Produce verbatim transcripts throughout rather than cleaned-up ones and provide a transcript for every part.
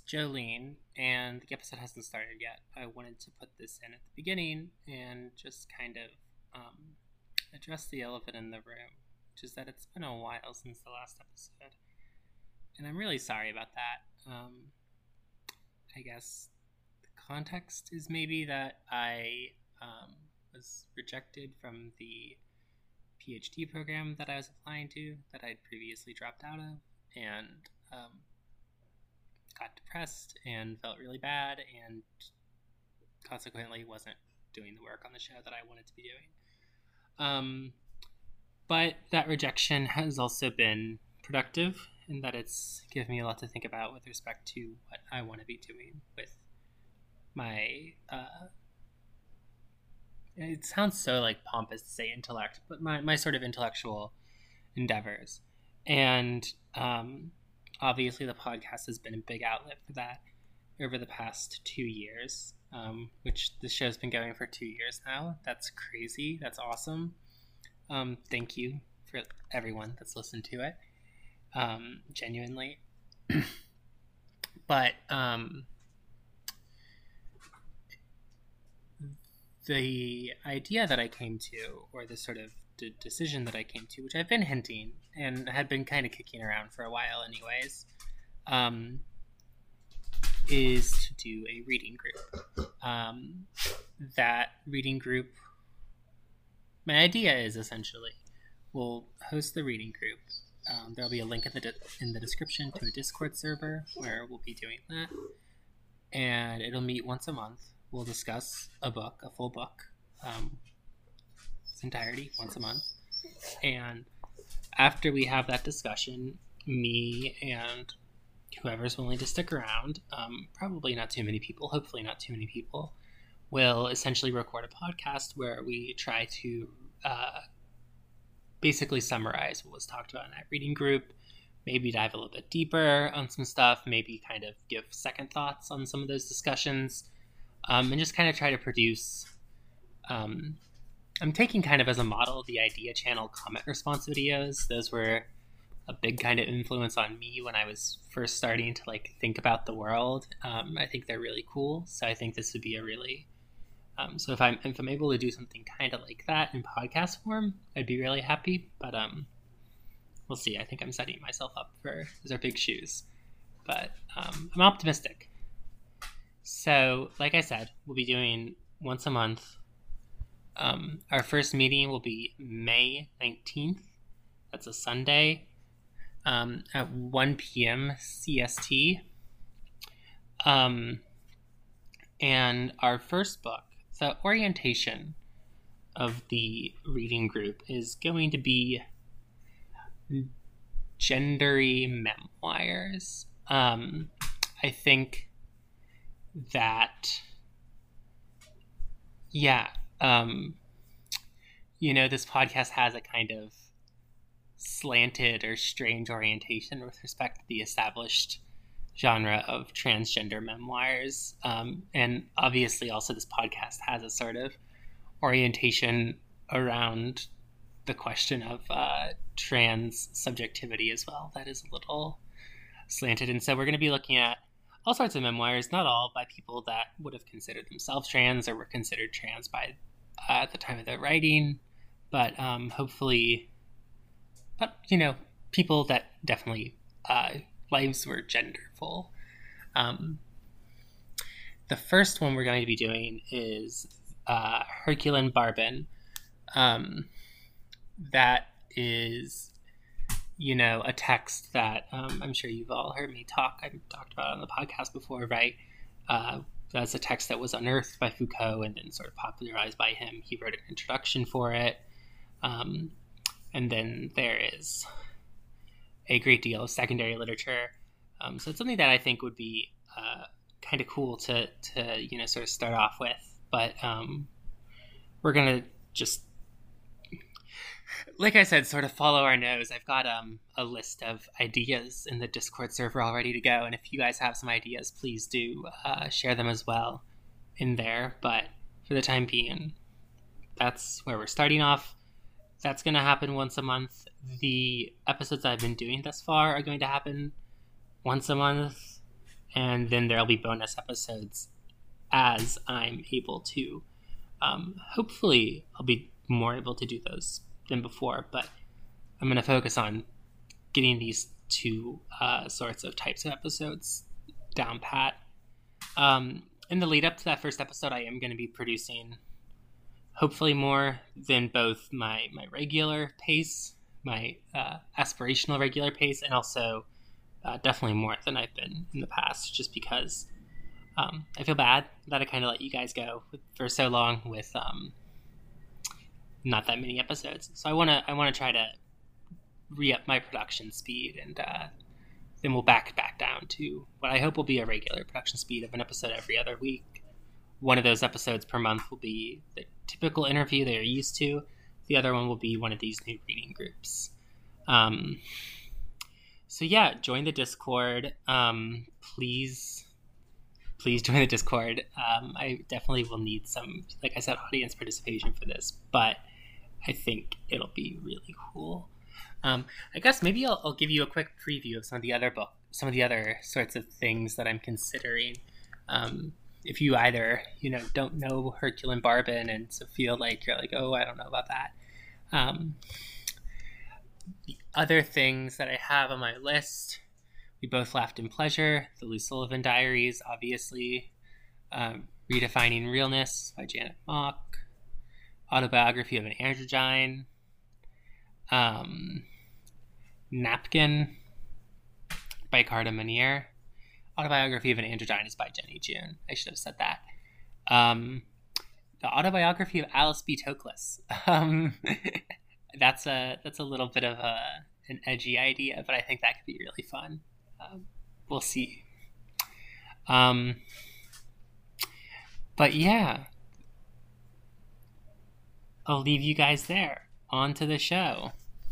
Jolene, and the episode hasn't started yet. I wanted to put this in at the beginning and just kind of um, address the elephant in the room, which is that it's been a while since the last episode. And I'm really sorry about that. Um, I guess the context is maybe that I um, was rejected from the PhD program that I was applying to, that I'd previously dropped out of, and um, got depressed and felt really bad, and consequently wasn't doing the work on the show that I wanted to be doing. Um, but that rejection has also been productive in that it's given me a lot to think about with respect to what I want to be doing with my, uh, it sounds so like pompous to say intellect, but my, my sort of intellectual endeavors. And um, obviously the podcast has been a big outlet for that over the past two years, um, which the show's been going for two years now. That's crazy. That's awesome. Um, thank you for everyone that's listened to it. Um, genuinely. But um, the idea that I came to, or the sort of d- decision that I came to, which I've been hinting and had been kind of kicking around for a while anyways, um, is to do a reading group. Um, that reading group, my idea is essentially, we'll host the reading group. Um, there'll be a link in the, de- in the description to a Discord server where we'll be doing that. And it'll meet once a month. We'll discuss a book, a full book, um, its entirety, once a month. And after we have that discussion, me and whoever's willing to stick around, um, probably not too many people, hopefully not too many people, will essentially record a podcast where we try to uh, basically summarize what was talked about in that reading group, maybe dive a little bit deeper on some stuff, maybe kind of give second thoughts on some of those discussions, um, and just kind of try to produce, um, I'm taking kind of as a model the Idea Channel comment response videos. Those were a big kind of influence on me when I was first starting to like think about the world. Um, I think they're really cool, so I think this would be a really Um, so if I'm if I'm able to do something kind of like that in podcast form, I'd be really happy. But um, we'll see. I think I'm setting myself up for those are big shoes, but um, I'm optimistic. So, like I said, we'll be doing once a month. Um, our first meeting will be May nineteenth. That's a Sunday um, at one p.m. C S T. Um, and our first book, the orientation of the reading group, is going to be gendery memoirs. Um, I think that, yeah, um, you know, this podcast has a kind of slanted or strange orientation with respect to the established genre of transgender memoirs. Um, and obviously also this podcast has a sort of orientation around the question of uh, trans subjectivity as well. That is a little slanted. And so we're going to be looking at all sorts of memoirs, not all by people that would have considered themselves trans or were considered trans by uh, at the time of their writing, but um, hopefully, but, you know, people that definitely uh, lives were genderful. Um, the first one we're going to be doing is uh, Herculean Barbin. Um, that is, you know, a text that um, I'm sure you've all heard me talk. I've talked about it on the podcast before, right? Uh, that's a text that was unearthed by Foucault and then sort of popularized by him. He wrote an introduction for it. Um, and then there is a great deal of secondary literature. Um, so it's something that I think would be uh, kind of cool to, to, you know, sort of start off with. But um, we're going to just, like I said, sort of follow our nose. I've got um, a list of ideas in the Discord server all ready to go. And if you guys have some ideas, please do uh, share them as well in there. But for the time being, that's where we're starting off. That's going to happen once a month. The episodes I've been doing thus far are going to happen once a month. and then there'll be bonus episodes as I'm able to. Um, hopefully, I'll be more able to do those than before, but I'm going to focus on getting these two uh, sorts of types of episodes down pat. Um, in the lead up to that first episode, I am going to be producing hopefully more than both my, my regular pace, my uh, aspirational regular pace, and also uh, definitely more than I've been in the past, just because um, I feel bad that I kind of let you guys go for so long with um, not that many episodes. So I want to I want to try to re-up my production speed, and uh, then we'll back back down to what I hope will be a regular production speed of an episode every other week. One of those episodes per month will be the typical interview they're used to. The other one will be one of these new reading groups. Um, so yeah, join the Discord. Um, please, please join the Discord. Um, I definitely will need some, like I said, audience participation for this, but I think it'll be really cool. Um, I guess maybe I'll, I'll give you a quick preview of some of the other book, some of the other sorts of things that I'm considering. Um, if you either, you know, don't know Hercule Barbin and so feel like you're like, oh, I don't know about that. Um, the other things that I have on my list, We Both Laughed in Pleasure, The Lou Sullivan Diaries, obviously, um, Redefining Realness by Janet Mock, Autobiography of an Androgyne, um, Napkin by Carta Manier. Autobiography of an Androgyne is by Jenny June. I should have said that. Um, the Autobiography of Alice B. Toklas. Um, that's a that's a little bit of a an edgy idea, but I think that could be really fun. Um, we'll see. Um, but yeah, I'll leave you guys there. On to the show.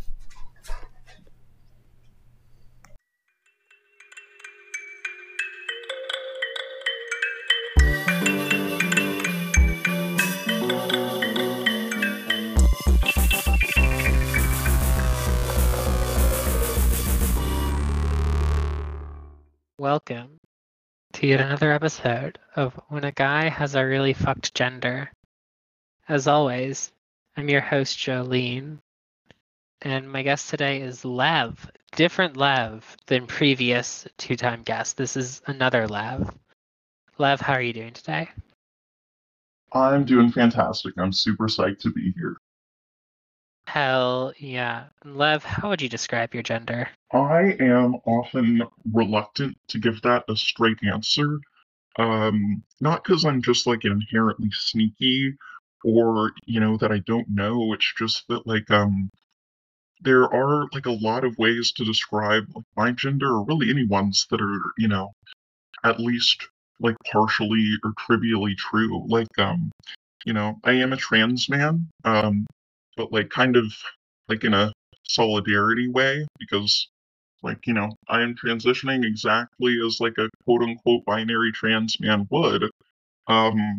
Welcome to yet another episode of When a Guy Has a Really Fucked Gender. As always, I'm your host, Jolene, and my guest today is Lev. Different Lev than previous two-time guests. This is another Lev. Lev, how are you doing today? I'm doing fantastic. I'm super psyched to be here. Hell yeah. Lev, how would you describe your gender? I am often reluctant to give that a straight answer. Um, not because I'm just like inherently sneaky or, you know, that I don't know. It's just that like um there are like a lot of ways to describe like, my gender or really anyone's that are, you know, at least like partially or trivially true. Like um, you know, I am a trans man. Um, but like kind of like in a solidarity way because like you know I am transitioning exactly as like a quote unquote binary trans man would um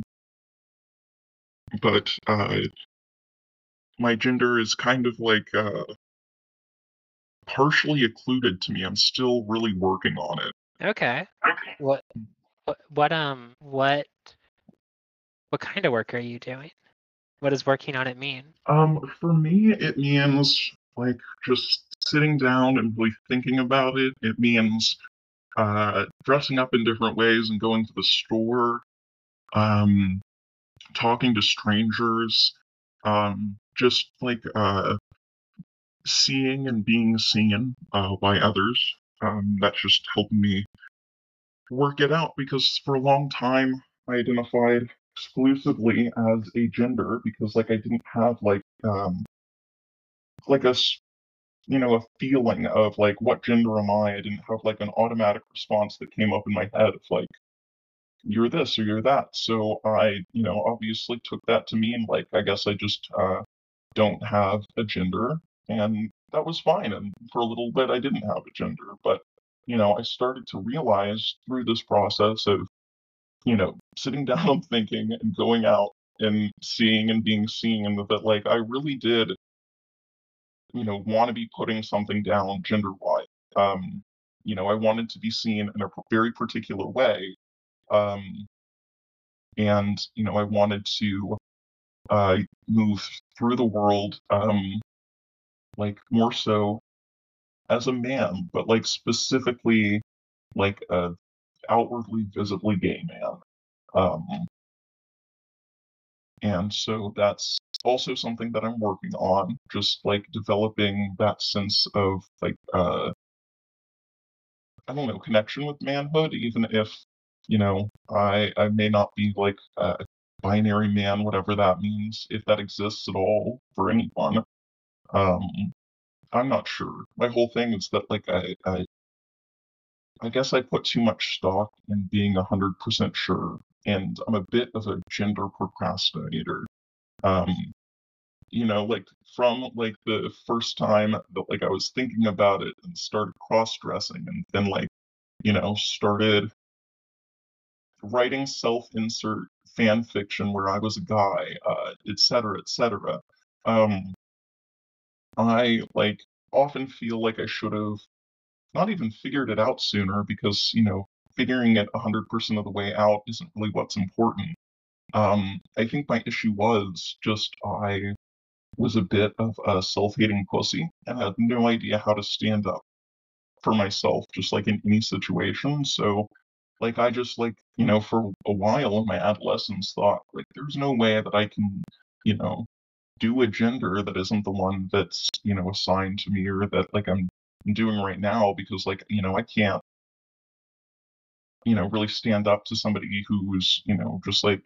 but uh my gender is kind of like uh partially occluded to me. I'm still really working on it. Okay. What, what, what, um, what, what kind of work are you doing? What does working on it mean? Um for me it means like just sitting down and really thinking about it. It means uh, dressing up in different ways and going to the store, um, talking to strangers, um, just like uh, seeing and being seen uh, by others. Um, that's just helping me work it out because for a long time I identified exclusively as a gender because like I didn't have like um, like a s- you know a feeling of like what gender am I. I didn't have like an automatic response that came up in my head of like you're this or you're that. So I, you know, obviously took that to mean like I guess I just uh, don't have a gender, and that was fine. And for a little bit, I didn't have a gender, but you know, I started to realize through this process of you know sitting down and thinking and going out and seeing and being seen that like I really did, you know, want to be putting something down gender wise. Um, you know, I wanted to be seen in a p- very particular way. Um, and, you know, I wanted to uh, move through the world, um, like more so as a man, but like specifically like a outwardly visibly gay man. Um, and so that's also something that I'm working on, just like developing that sense of like uh I don't know, connection with manhood, even if, you know, I I may not be like a binary man, whatever that means, if that exists at all for anyone. Um, I'm not sure. My whole thing is that like I I, I guess I put too much stock in being a hundred percent sure, and I'm a bit of a gender procrastinator. Um, you know, like from like the first time that like I was thinking about it and started cross dressing and then like, you know, started writing self-insert fan fiction where I was a guy, uh, et cetera, et cetera. Um, I like often feel like I should have not even figured it out sooner because, you know, figuring it one hundred percent of the way out isn't really what's important. Um, I think my issue was just I was a bit of a self-hating pussy and had no idea how to stand up for myself, just like in any situation. So, like, I just like, you know, for a while in my adolescence thought, like, there's no way that I can, you know, do a gender that isn't the one that's, you know, assigned to me or that like I'm doing right now because like, you know, I can't, you know, really stand up to somebody who's, you know, just like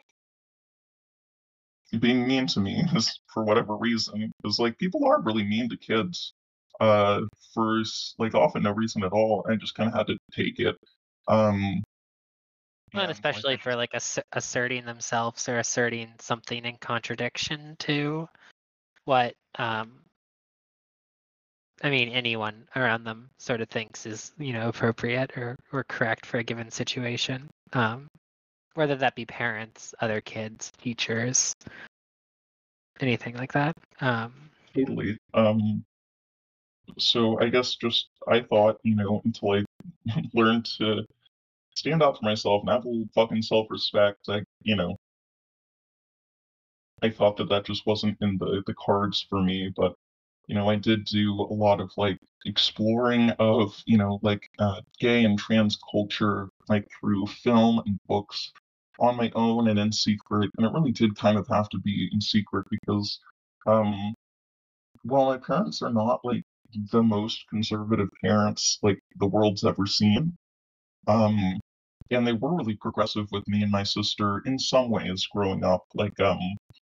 being mean to me is for whatever reason. Because like people are really mean to kids, uh, for s- like often no reason at all. I just kind of had to take it. Um, Well, and and like especially I for just like ass- asserting themselves or asserting something in contradiction to what um I mean anyone around them sort of thinks is, you know, appropriate or, or correct for a given situation. Um, whether that be parents, other kids, teachers, anything like that. Um, totally. Um, so I guess just I thought, you know, until I learned to stand up for myself and have a little fucking self-respect, I, you know, I thought that that just wasn't in the the cards for me, but you know, I did do a lot of like exploring of, you know, like uh, gay and trans culture, like through film and books on my own and in secret. And it really did kind of have to be in secret because, um, while my parents are not like the most conservative parents like the world's ever seen, um, and they were really progressive with me and my sister in some ways growing up. Like, um,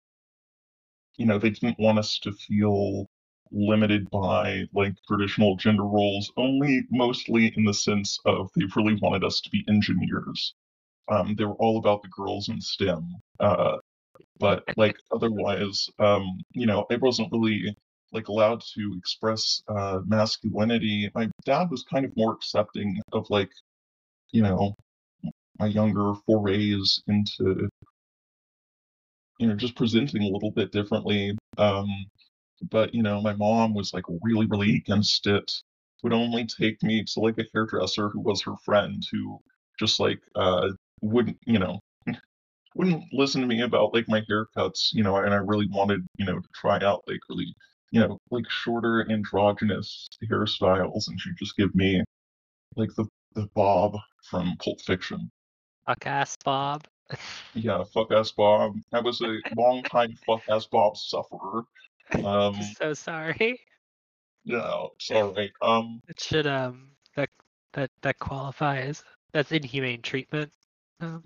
you know, they didn't want us to feel limited by like traditional gender roles, only mostly in the sense of they really wanted us to be engineers. Um, they were all about the girls in STEM. Uh, but like otherwise, um, you know, I wasn't really like allowed to express uh, masculinity. My dad was kind of more accepting of like, you know, my younger forays into, you know, just presenting a little bit differently. Um, but you know, my mom was like really, really against it. Would only take me to like a hairdresser who was her friend, who just like uh wouldn't, you know, wouldn't listen to me about like my haircuts, you know, and I really wanted, you know, to try out like really, you know, like shorter androgynous hairstyles, and she'd just give me like the the bob from Pulp Fiction. fuck ass Bob. Yeah, fuck ass Bob. I was a long time fuck ass Bob sufferer. I'm Um, so sorry. yeah, it's all right. Um, It should um that that that qualifies. That's inhumane treatment. Um,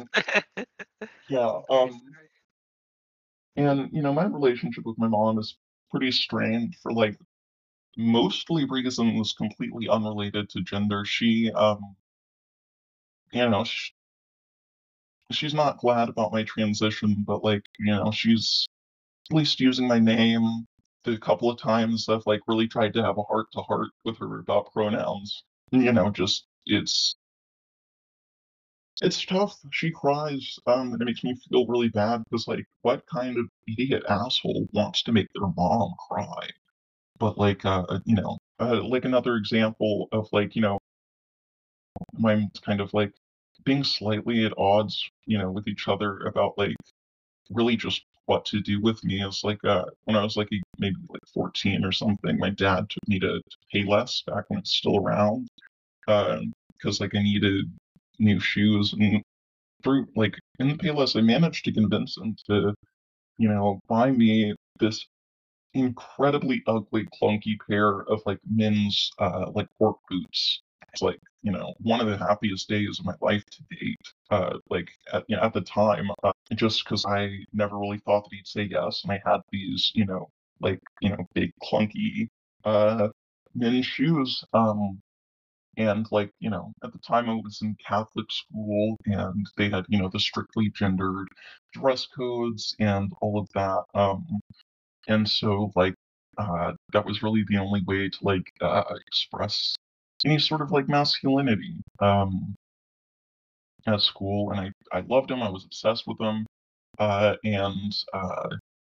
yeah. very Um, sorry. and you know, my relationship with my mom is pretty strained for like mostly reasons completely unrelated to gender. She, um, you know, sh she's not glad about my transition, but like, you know, she's at least using my name. The couple of times I've like really tried to have a heart to heart with her about pronouns. You know, just it's it's tough. She cries, um, and it makes me feel really bad because like, what kind of idiot asshole wants to make their mom cry? But like, uh, you know, uh, like another example of like, you know, mine's kind of like being slightly at odds, you know, with each other about like really just what to do with me. Is like uh, when I was like maybe like fourteen or something, my dad took me to, to Payless back when it's still around, because uh, like I needed new shoes, and through like in the Payless, I managed to convince him to, you know, buy me this incredibly ugly, clunky pair of like men's uh, like work boots. It's like, you know, one of the happiest days of my life to date. Uh, like at, you know, at the time, uh, just because I never really thought that he'd say yes, and I had these, you know, like you know, big clunky uh, men's shoes. Um, and like you know, at the time I was in Catholic school, and they had you know the strictly gendered dress codes and all of that. Um, and so like uh, that was really the only way to like uh, express any sort of like masculinity um, at school, and I I loved him. I was obsessed with him, uh, and uh,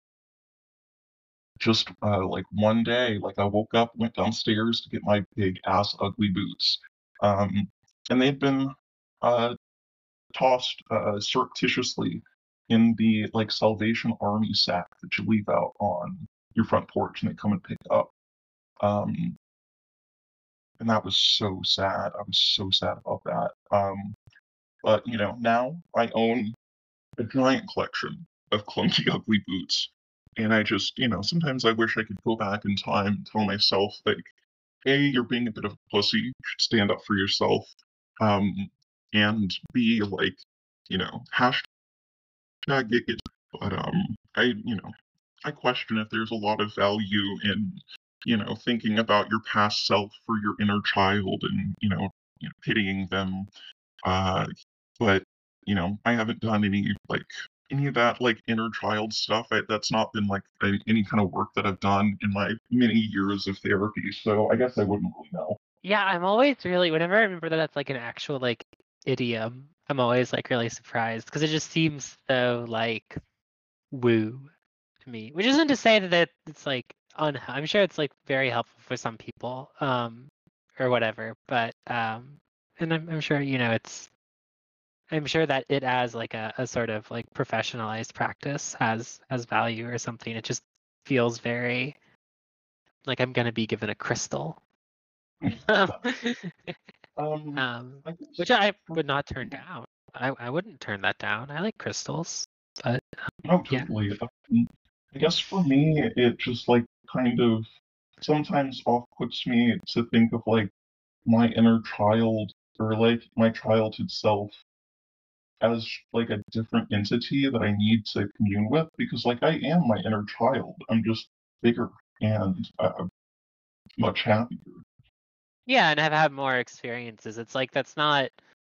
just uh, like one day, like I woke up, went downstairs to get my big ass ugly boots, um, and they'd been uh, tossed uh, surreptitiously in the like Salvation Army sack that you leave out on your front porch, and they come and pick up. Um, and that was so sad. I was so sad about that. Um, but you know, now I own a giant collection of clunky, ugly boots, and I just, you know, sometimes I wish I could go back in time and tell myself like, A, you're being a bit of a pussy. You should stand up for yourself. Um, and B, like, you know, hashtag get it. But um, I, you know, I question if there's a lot of value in, you know, thinking about your past self for your inner child and, you know, you know pitying them. Uh, but, you know, I haven't done any, like, any of that, like, inner child stuff. I, that's not been, like, a, any kind of work that I've done in my many years of therapy. So I guess I wouldn't really know. Yeah, I'm always really, whenever I remember that that's like an actual like idiom, I'm always like really surprised because it just seems so like woo to me. Which isn't to say that it's like un I'm sure it's like very helpful for some people, um, or whatever. But um, and I'm I'm sure you know it's I'm sure that it as like a, a sort of like professionalized practice has has value or something. It just feels very like I'm gonna be given a crystal. um, Um, um, I guess, which I would not turn down. I, I wouldn't turn that down. I like crystals, but no, yeah. totally. Um, I guess for me, it just, like, kind of sometimes off-puts me to think of, like, my inner child or, like, my childhood self as like a different entity that I need to commune with because like I am my inner child. I'm just bigger and uh, much happier. Yeah, and have had more experiences. It's like that's not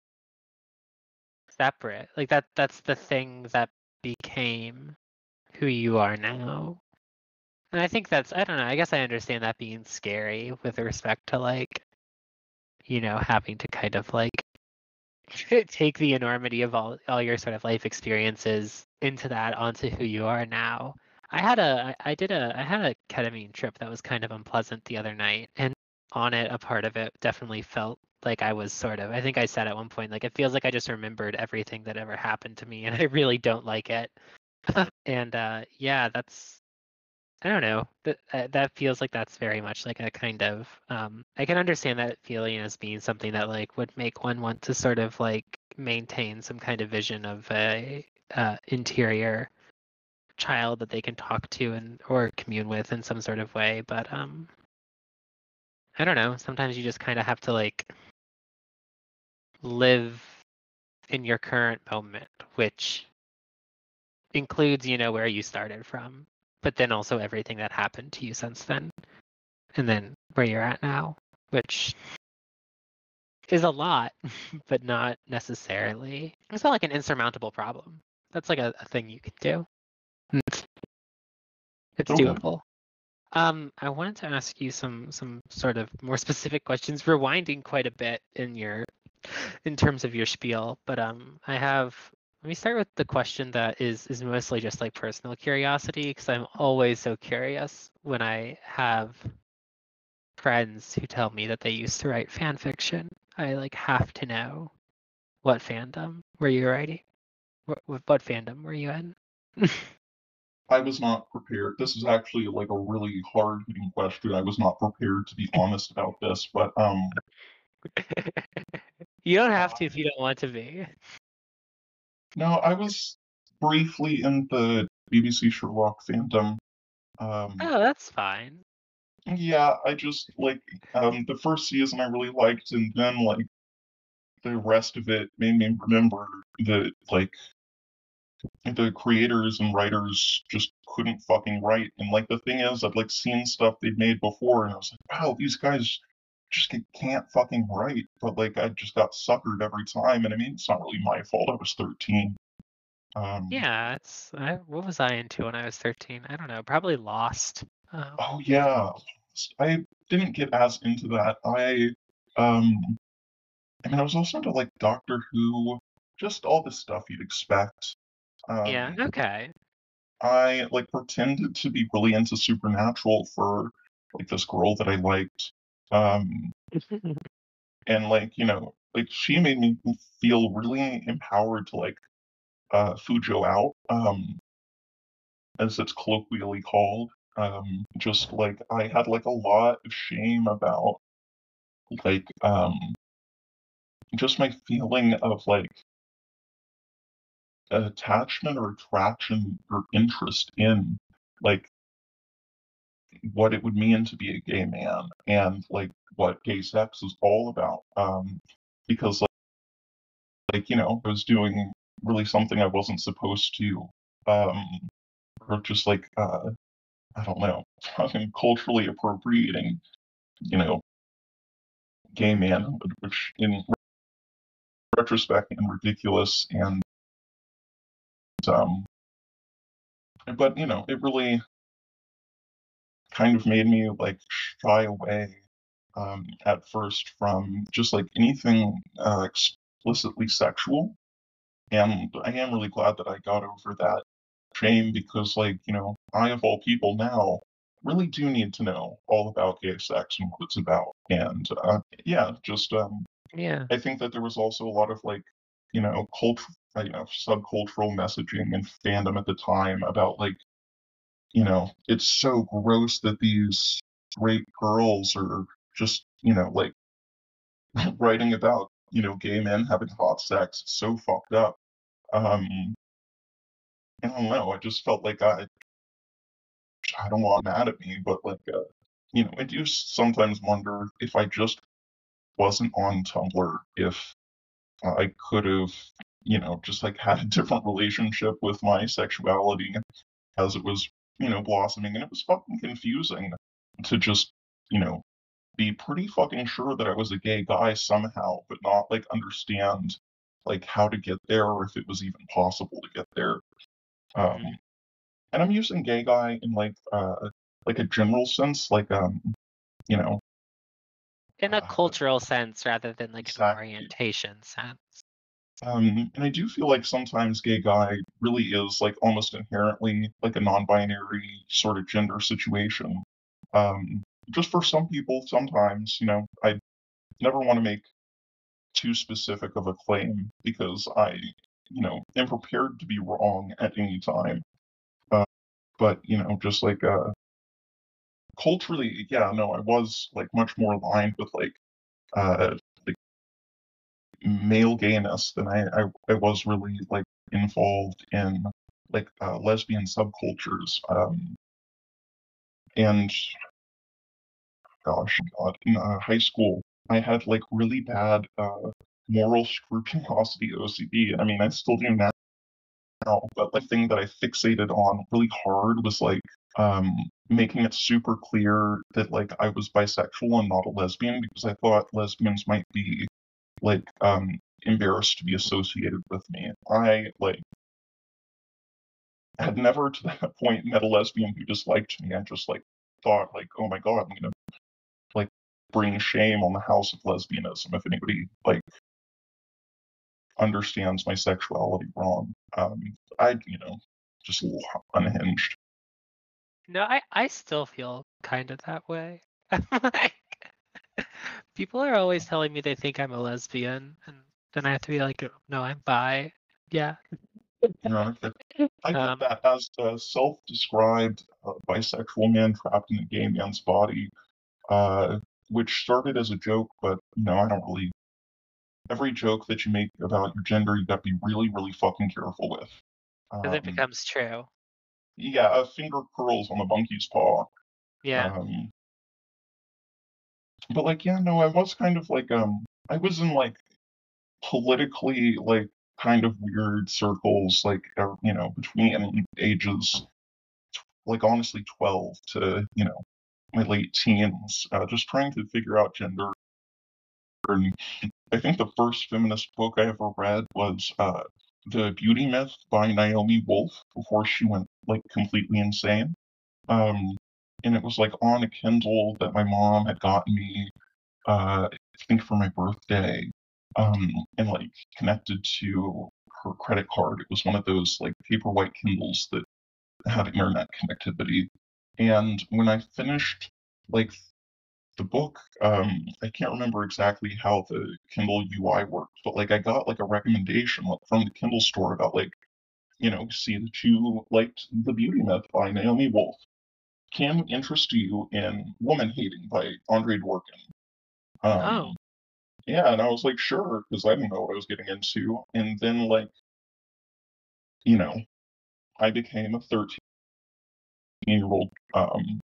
separate. Like that that's the thing that became who you are now. And I think that's I don't know, I guess I understand that being scary with respect to like, you know, having to kind of like take the enormity of all all your sort of life experiences into that onto who you are now. I had a I did a I had a ketamine trip that was kind of unpleasant the other night, and on it a part of it definitely felt like I was sort of I think I said at one point like it feels like I just remembered everything that ever happened to me and I really don't like it. and uh yeah, that's I don't know. That uh, that feels like that's very much like a kind of um I can understand that feeling as being something that like would make one want to sort of like maintain some kind of vision of a uh, interior child that they can talk to and or commune with in some sort of way, but um I don't know, sometimes you just kind of have to like live in your current moment, which includes, you know, where you started from, but then also everything that happened to you since then. And then where you're at now, which is a lot, but not necessarily. It's not like an insurmountable problem. That's like a, a thing you could do. It's, it's Okay. doable. Um, I wanted to ask you some some sort of more specific questions, rewinding quite a bit in your in terms of your spiel. But um, I have. Let me start with the question that is is mostly just like personal curiosity, because I'm always so curious when I have friends who tell me that they used to write fan fiction. I like have to know what fandom were you writing? What, what fandom were you in? I was not prepared. This is actually like a really hard hitting question. I was not prepared to be honest about this, but um, You don't have uh, to if you don't want to be. no, I was briefly in the B B C Sherlock fandom. Um, Oh, that's fine. yeah, I just like um the first season I really liked, and then like the rest of it made me remember that like the creators and writers just couldn't fucking write. And like the thing is, I've like seen stuff they'd made before, and I was like, wow, these guys just can't fucking write. But like I just got suckered every time, and I mean, it's not really my fault. I was thirteen. Um, Yeah, it's I, what was I into when I was thirteen? I don't know, probably Lost. Um, oh yeah, I didn't get as into that. I um, I mean, I was also into like Doctor Who, just all the stuff you'd expect. yeah, Um, okay. I like pretended to be really into Supernatural for like this girl that I liked. Um, and like, you know, like she made me feel really empowered to like uh Fujo out, um, as it's colloquially called. Um, just like I had like a lot of shame about like um just my feeling of like attachment or attraction or interest in like what it would mean to be a gay man and like what gay sex is all about. Um, because like, like you know, I was doing really something I wasn't supposed to, um, or just like uh, I don't know, fucking culturally appropriating, you know, gay manhood, which in retrospect and ridiculous and um, but you know, it really kind of made me like shy away um, at first from just like anything uh, explicitly sexual. And I am really glad that I got over that shame because, like, you know, I of all people now really do need to know all about gay sex and what it's about. And uh, yeah, just um, Yeah. I think that there was also a lot of like, you know, culture, uh, you know, subcultural messaging and fandom at the time about like, you know, it's so gross that these great girls are just, you know, like writing about, you know, gay men having hot sex. It's so fucked up. Um, I don't know. I just felt like I, I don't want mad at me, but like, uh, you know, I do sometimes wonder if I just wasn't on Tumblr, if I could have, you know, just like had a different relationship with my sexuality as it was, you know, blossoming. And it was fucking confusing to just, you know, be pretty fucking sure that I was a gay guy somehow, but not like understand like how to get there or if it was even possible to get there. Um, Mhm. and I'm using gay guy in like uh like a general sense, like um, you know, In a uh, cultural sense rather than like an exactly. orientation sense. Um, and I do feel like sometimes gay guy really is like almost inherently like a non-binary sort of gender situation. Um, just for some people, sometimes, you know, I never want to make too specific of a claim because I, you know, am prepared to be wrong at any time. Uh, but you know, just like uh, culturally, yeah, no, I was like much more aligned with like uh, like male gayness than I, I I was really like involved in like uh, lesbian subcultures. Um, and gosh, God, in uh, high school, I had like really bad uh, moral scrupulosity O C D. I mean, I still do now. Now, but the thing that I fixated on really hard was like um, making it super clear that like I was bisexual and not a lesbian because I thought lesbians might be like um, embarrassed to be associated with me. I like had never to that point met a lesbian who disliked me. I just like thought like, oh my god, I'm gonna like bring shame on the house of lesbianism if anybody like understands my sexuality wrong. Um, I you know just a little unhinged. No, I, I still feel kind of that way. Like, People are always telling me they think I'm a lesbian, and then I have to be like, no, I'm bi. Yeah. You know, I get, I get Um, that as a self-described uh, bisexual man trapped in a gay man's body, uh, which started as a joke, but you know, I don't really. Every joke that you make about your gender, you got to be really, really fucking careful with. because it Um, becomes true. yeah, a finger curls on a monkey's paw. Yeah. Um, but like, yeah, no, I was kind of like, um, I was in like politically like kind of weird circles, like uh, you know, between ages like honestly twelve to you know my late teens, uh, just trying to figure out gender. And I think the first feminist book I ever read was uh, The Beauty Myth by Naomi Wolf before she went like completely insane. Um, and it was like on a Kindle that my mom had gotten me, uh, I think for my birthday, um, and like connected to her credit card. It was one of those like paperwhite Kindles that had internet connectivity. And when I finished like the book, um, I can't remember exactly how the Kindle U I worked, but like I got like a recommendation like, from the Kindle store about like, you know, see that you liked The Beauty Myth by Naomi Wolf. Can interest you in Woman Hating by Andre Dworkin. Oh. Um, yeah, and I was like, sure, because I didn't know what I was getting into. And then like, you know, I became a thirteen year old um,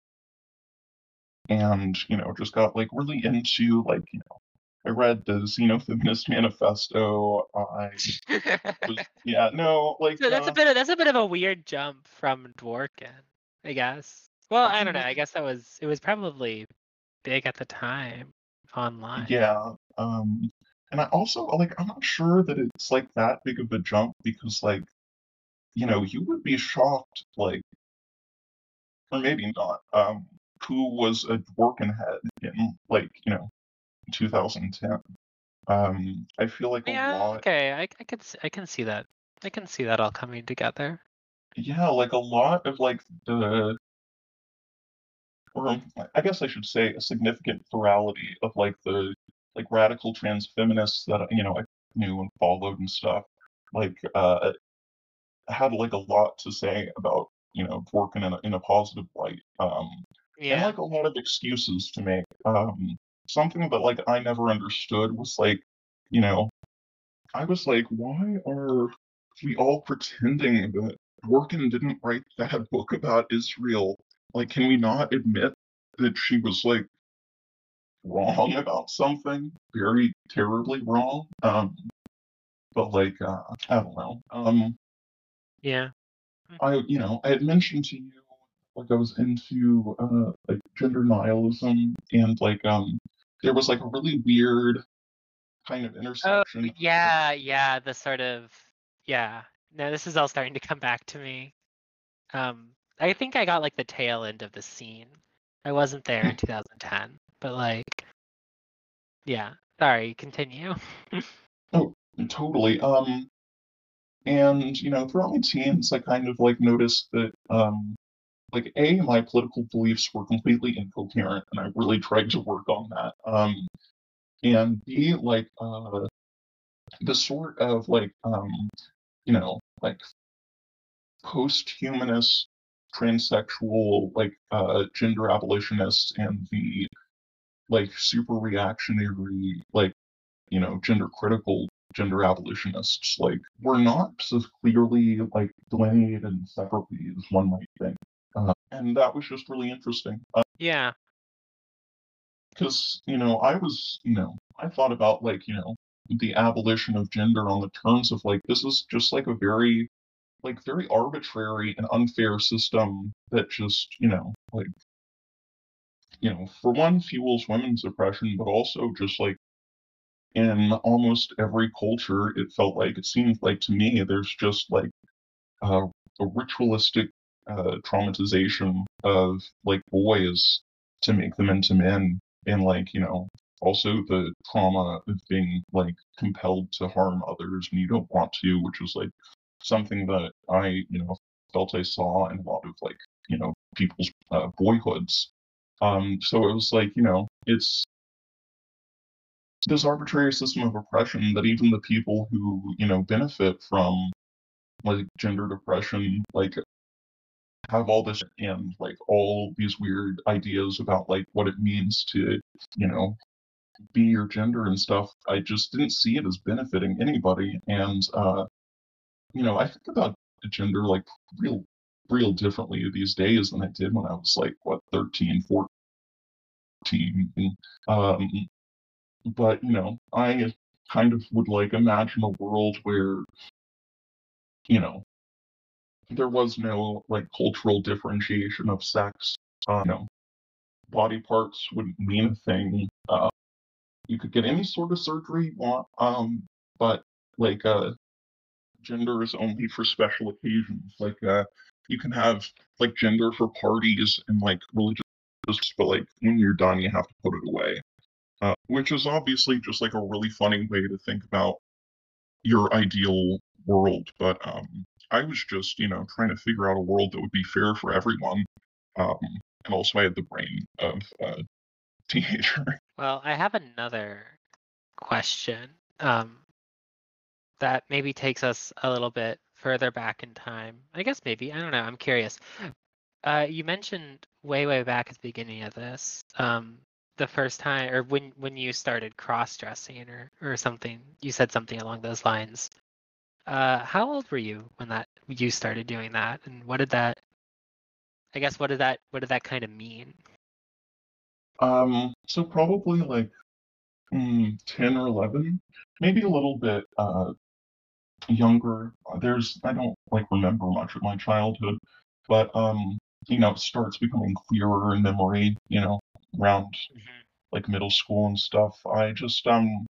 and you know just got like really into like you know I read the Xenofeminist Manifesto. I was yeah no like So that's a uh bit of that's a bit of a weird jump from Dworkin, I guess. Well, I don't know. um, I guess that was it was probably big at the time online. yeah um and I also like I'm not sure that it's like that big of a jump because like you know you would be shocked like or maybe not um who was a Dworkin head in like you know two thousand ten. um I feel like a Yeah, lot okay. I I could s- I can see that. I can see that all coming together. yeah like a lot of like the or I guess I should say a significant plurality of like the like radical trans feminists that you know I knew and followed and stuff like uh had like a lot to say about you know working in a, in a positive light um and Yeah. like a lot of excuses to make um something that like I never understood was like you know I was like why are we all pretending that Dworkin didn't write that book about Israel? Like, can we not admit that she was like wrong about something, very terribly wrong? Um, but like, uh, I don't know. Um, Yeah. I, you know, I had mentioned to you like I was into uh like gender nihilism and like um there was like a really weird kind of Oh, intersection. Of, yeah, yeah, the sort of yeah. No, this is all starting to come back to me. Um, I think I got like the tail end of the scene. I wasn't there in two thousand ten, but like, yeah. Sorry, continue. oh, totally. Um, and you know, throughout my teens, I kind of like noticed that um like A, my political beliefs were completely incoherent, and I really tried to work on that. Um, and B, like uh, the sort of like um, you know, like post-humanist, transsexual, like uh, gender abolitionists, and the like super reactionary, like you know, gender critical gender abolitionists, like were not as clearly like delineated separately as one might think. Uh, and that was just really interesting. Yeah. Because you know I was you know I thought about like you know the abolition of gender on the terms of like this is just like a very like very arbitrary and unfair system that just you know like you know for one fuels women's oppression but also just like in almost every culture it felt like it seemed like to me there's just like uh, a ritualistic uh, traumatization of like boys to make them into men, and like you know also the trauma of being like compelled to harm others when you don't want to, which is like something that I you know felt I saw in a lot of like you know people's uh, boyhoods. Um, so it was like you know it's this arbitrary system of oppression that even the people who, you know, benefit from like gender depression, like have all this and like all these weird ideas about like what it means to, you know, be your gender and stuff. I just didn't see it as benefiting anybody. And uh, you know, I think about gender like real real differently these days than I did when I was like what thirteen, fourteen. Um, but you know, I kind of would like imagine a world where, you know, there was no like cultural differentiation of sex. Uh, you know, body parts wouldn't mean a thing. Uh, you could get any sort of surgery you want, um, but like uh, gender is only for special occasions. Like uh, you can have like gender for parties and like religious, but like when you're done, you have to put it away. Uh, which is obviously just like a really funny way to think about your ideal world. But um, I was just, you know, trying to figure out a world that would be fair for everyone. Um, and also, I had the brain of a teenager. Well, I have another question um, that maybe takes us a little bit further back in time. I guess maybe, I don't know, I'm curious. Uh, you mentioned way, way back at the beginning of this, um, the first time, or when when you started cross-dressing or, or something, you said something along those lines. Uh, how old were you when that you started doing that, and what did that, I guess, what did that, what did that kind of mean? Um, so probably like mm, ten or eleven, maybe a little bit uh, younger. There's, I don't like remember much of my childhood, but um, you know, it starts becoming clearer in memory, you know, around Mhm. like middle school and stuff. I just um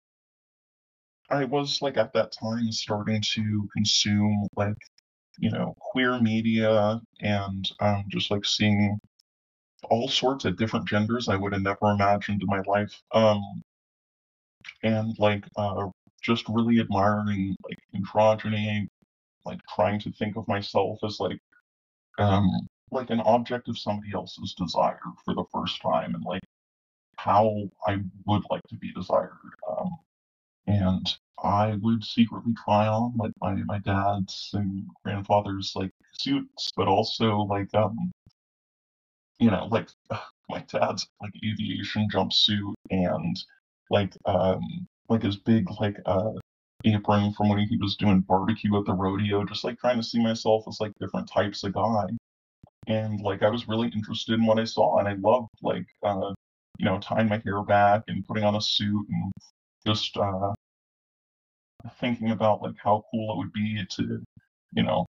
I was like at that time starting to consume like, you know, queer media and um just like seeing all sorts of different genders I would have never imagined in my life. Um and like uh just really admiring like androgyny, like trying to think of myself as like um like an object of somebody else's desire for the first time and like how I would like to be desired. Um and I would secretly try on like my, my dad's and grandfather's like suits, but also like um you know like my dad's like aviation jumpsuit and like um like his big like uh apron from when he was doing barbecue at the rodeo, just like trying to see myself as like different types of guy. And like I was really interested in what I saw, and I loved like uh you know tying my hair back and putting on a suit and just uh thinking about like how cool it would be to, you know,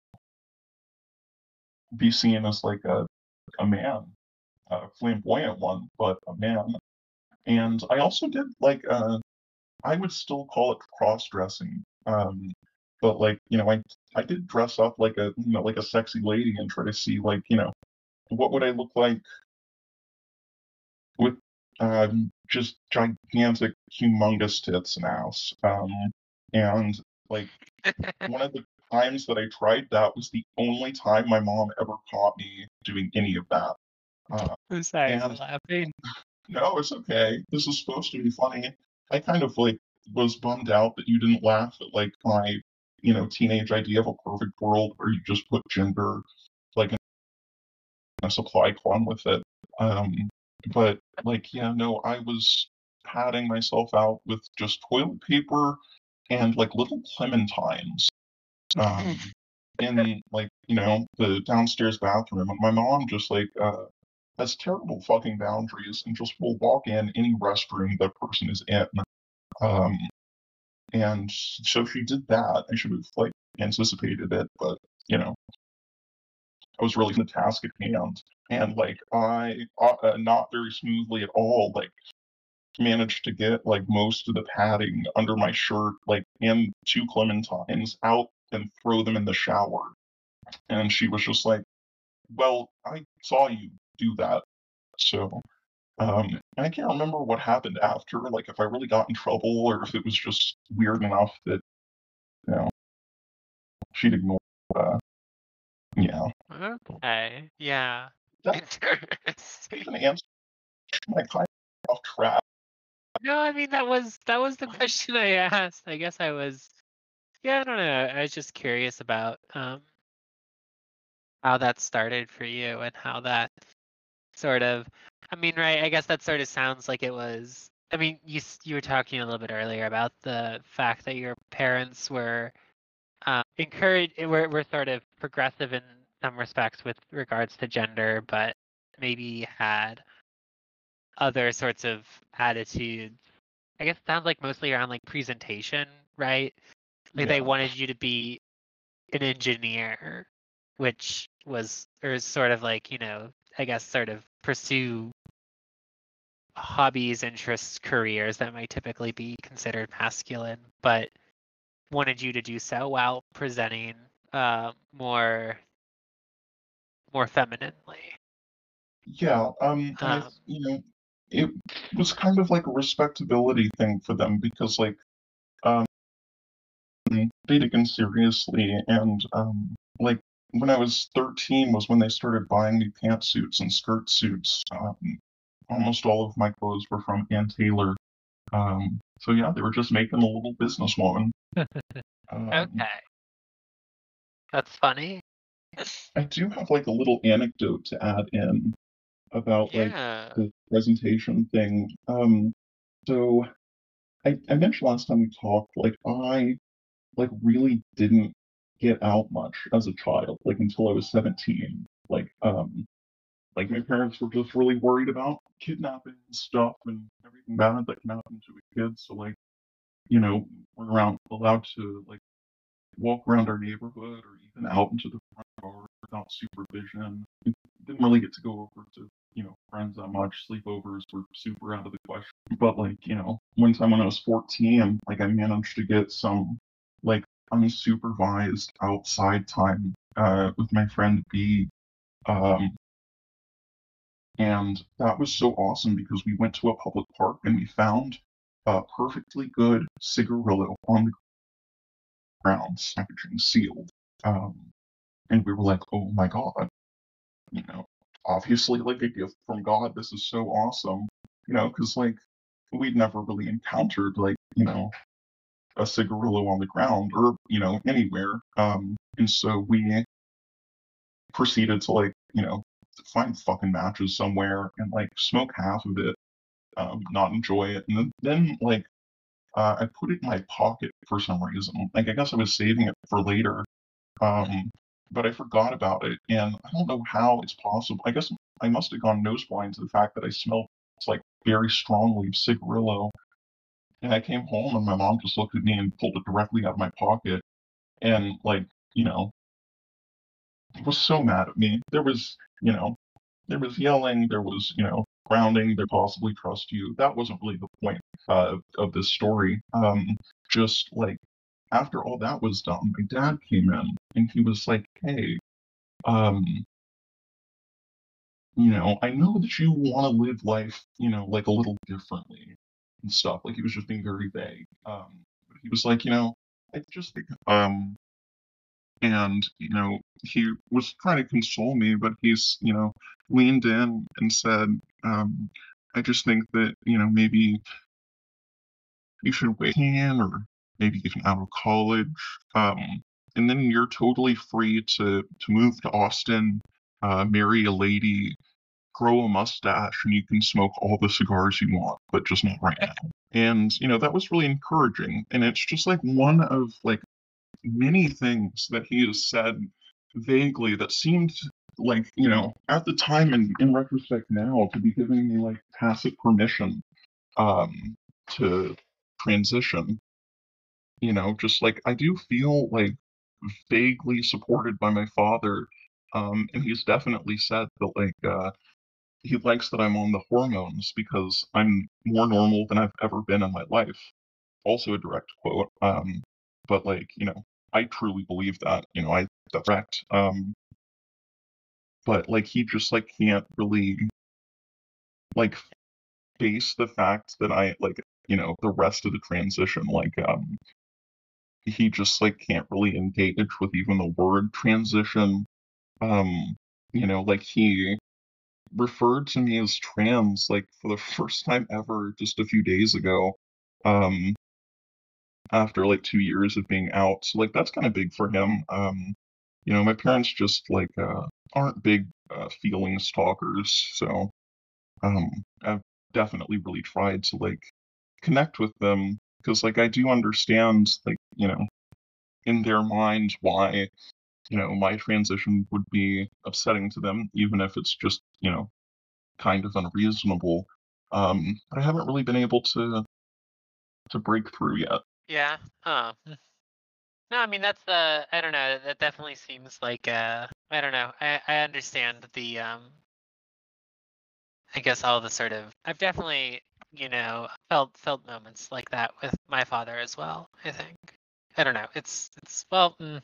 be seen as like a, a man, a flamboyant one, but a man. And I also did like uh I would still call it cross dressing. Um but like, you know, I I did dress up like a you know, like a sexy lady and try to see like, you know, what would I look like with um just gigantic humongous tits and ass. Um and like one of the times that I tried that was the only time my mom ever caught me doing any of that. Uh, I'm sorry for and laughing. no, it's okay. This is supposed to be funny. I kind of like was bummed out that you didn't laugh at like my, you know, teenage idea of a perfect world where you just put gender like in a supply column with it. Um, but like, yeah, no, I was patting myself out with just toilet paper and like little clementines. Um, in like you know the downstairs bathroom and my mom just like uh has terrible fucking boundaries and just will walk in any restroom that person is in um and so she did that. I should have like anticipated it, but you know I was really in the task at hand, and like I uh, uh, not very smoothly at all like managed to get like most of the padding under my shirt like and two clementines out and throw them in the shower. And she was just like, well, I saw you do that. So, um, I can't remember what happened after, like if I really got in trouble or if it was just weird enough that, you know, she'd ignore uh, yeah. Okay, yeah. That Interesting. an answer my kind of off track. No, I mean that was that was the question I asked. I guess I was yeah, I don't know. I was just curious about um how that started for you and how that sort of I mean, right, I guess that sort of sounds like it was I mean, you s- you were talking a little bit earlier about the fact that your parents were um encouraged were were sort of progressive in some respects with regards to gender, but maybe had other sorts of attitudes. I guess it sounds like mostly around like presentation, right? Like they Yeah. wanted you to be an engineer, which was or is sort of like, you know, I guess sort of pursue hobbies, interests, careers that might typically be considered masculine, but wanted you to do so while presenting uh, more more femininely. Yeah, um, and I, Um, you know, it was kind of like a respectability thing for them because, like, um, they taken seriously, and um, like when I was thirteen was when they started buying me pantsuits and skirt suits. Um, almost all of my clothes were from Ann Taylor. Um, so yeah, they were just making a little businesswoman. Um, okay, that's funny. I do have like a little anecdote to add in about like Yeah. the presentation thing. Um, so I, I mentioned last time we talked, like I like really didn't get out much as a child, like until I was seventeen. Like um like my parents were just really worried about kidnapping and stuff and everything bad that can happen to a kid. So like, you know, we're around allowed to like walk around our neighborhood or even out into the front yard without supervision. Didn't really get to go over to, you know, friends that much. Sleepovers were super out of the question. But like, you know, one time when I was fourteen, like I managed to get some like unsupervised outside time uh, with my friend B. Um, and that was so awesome because we went to a public park and we found a perfectly good cigarillo on the ground, packaging sealed. Um, and we were like, oh my God, you know, obviously like a gift from God. This is so awesome, you know, because like we'd never really encountered like, you know, a cigarillo on the ground or, you know, anywhere. Um, and so we proceeded to like, you know, find fucking matches somewhere and like smoke half of it, um, not enjoy it. And then, then like, uh, I put it in my pocket for some reason. Like, I guess I was saving it for later. Um, but I forgot about it, and I don't know how it's possible. I guess I must have gone nose blind to the fact that I smelled like very strongly of cigarillo. And I came home, and my mom just looked at me and pulled it directly out of my pocket, and like, you know, was so mad at me. There was, you know, there was yelling, there was, you know, grounding, they possibly trust you. That wasn't really the point uh, of this story. Um, just like after all that was done, my dad came in and he was like, "Hey, um, you know, I know that you want to live life, you know, like a little differently and stuff." Like he was just being very vague. Um, but he was like, you know, I just think, um, and you know, he was trying to console me, but he's, you know, leaned in and said, um, I just think that, you know, maybe you should wait in or maybe even out of college. Um, and then you're totally free to to move to Austin, uh, marry a lady, grow a mustache, and you can smoke all the cigars you want, but just not right now. And you know that was really encouraging. And it's just like one of like many things that he has said vaguely that seemed like, you know, at the time and in retrospect now to be giving me like tacit permission um to transition. You know, just like I do feel like vaguely supported by my father. Um, and he's definitely said that like uh he likes that I'm on the hormones because I'm more normal than I've ever been in my life. Also a direct quote. Um, but like, you know, I truly believe that, you know, I that's correct. Um, but like he just like can't really like face the fact that I like, you know, the rest of the transition, like um he just like can't really engage with even the word transition. Um, you know, like he referred to me as trans like for the first time ever just a few days ago. Um, after like two years of being out. So like that's kind of big for him. Um, you know, my parents just like uh, aren't big uh, feelings talkers, so um, I've definitely really tried to like connect with them because like I do understand like you know in their mind why you know my transition would be upsetting to them, even if it's just you know kind of unreasonable. Um, but I haven't really been able to to break through yet. Yeah. Oh. No, I mean that's uh I don't know, that definitely seems like uh I don't know. I I understand the um I guess all the sort of I've definitely, you know, felt felt moments like that with my father as well, I think. I don't know. It's it's well, mm,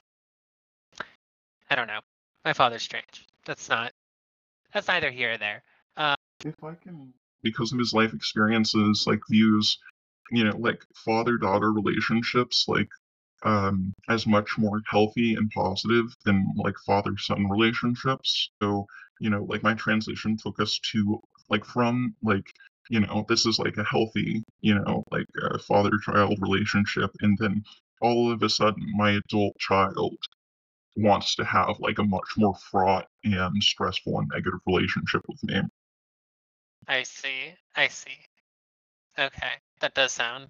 I don't know. My father's strange. That's not that's neither here or there. Uh, If I can, because of his life experiences, like views, you know, like father-daughter relationships, like um, as much more healthy and positive than like father-son relationships. So, you know, like my transition took us to like from like, you know, this is like a healthy, you know, like a father-child relationship, and then all of a sudden my adult child wants to have like a much more fraught and stressful and negative relationship with me. I see. I see. Okay. That does sound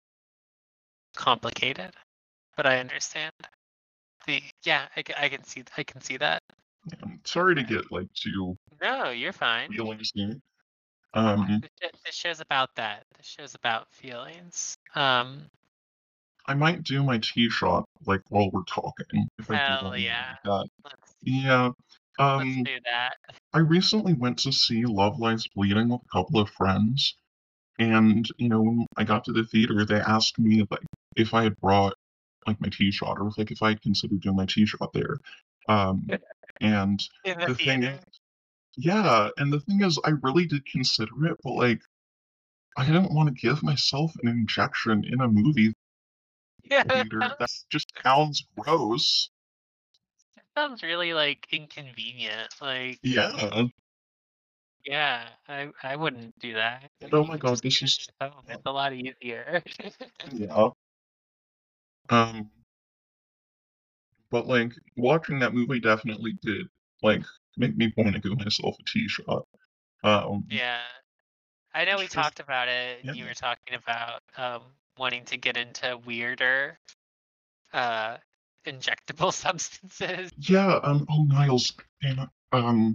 complicated, but I understand. The yeah, I, ca- I can see I can see that. I'm sorry to Okay. get like too No, you're fine. feelings here. Um, This, sh- this show's about that. This show's about feelings. Um, I might do my tea shot like while we're talking if I do hell want to yeah. like that. Let's Yeah. let's Um, do that. I recently went to see Love Lies Bleeding with a couple of friends, and you know when I got to the theater, they asked me like if I had brought like my tea shot or like if I had considered doing my tea shot there. Um, and In the the thing theater. is, yeah, and the thing is, I really did consider it, but like I didn't want to give myself an injection in a movie Yeah, that theater. That sounds, just sounds gross. that sounds really like inconvenient. Like, Yeah. yeah, I I wouldn't do that. And oh You my could god, just this get is it at home. It's a lot easier. yeah. Um, but like watching that movie definitely did like make me want to give myself a tea shot. Um, Yeah. I know we which is talked about it. yeah, You were talking about um wanting to get into weirder uh injectable substances. yeah. Um, oh Niles, damn it. Um,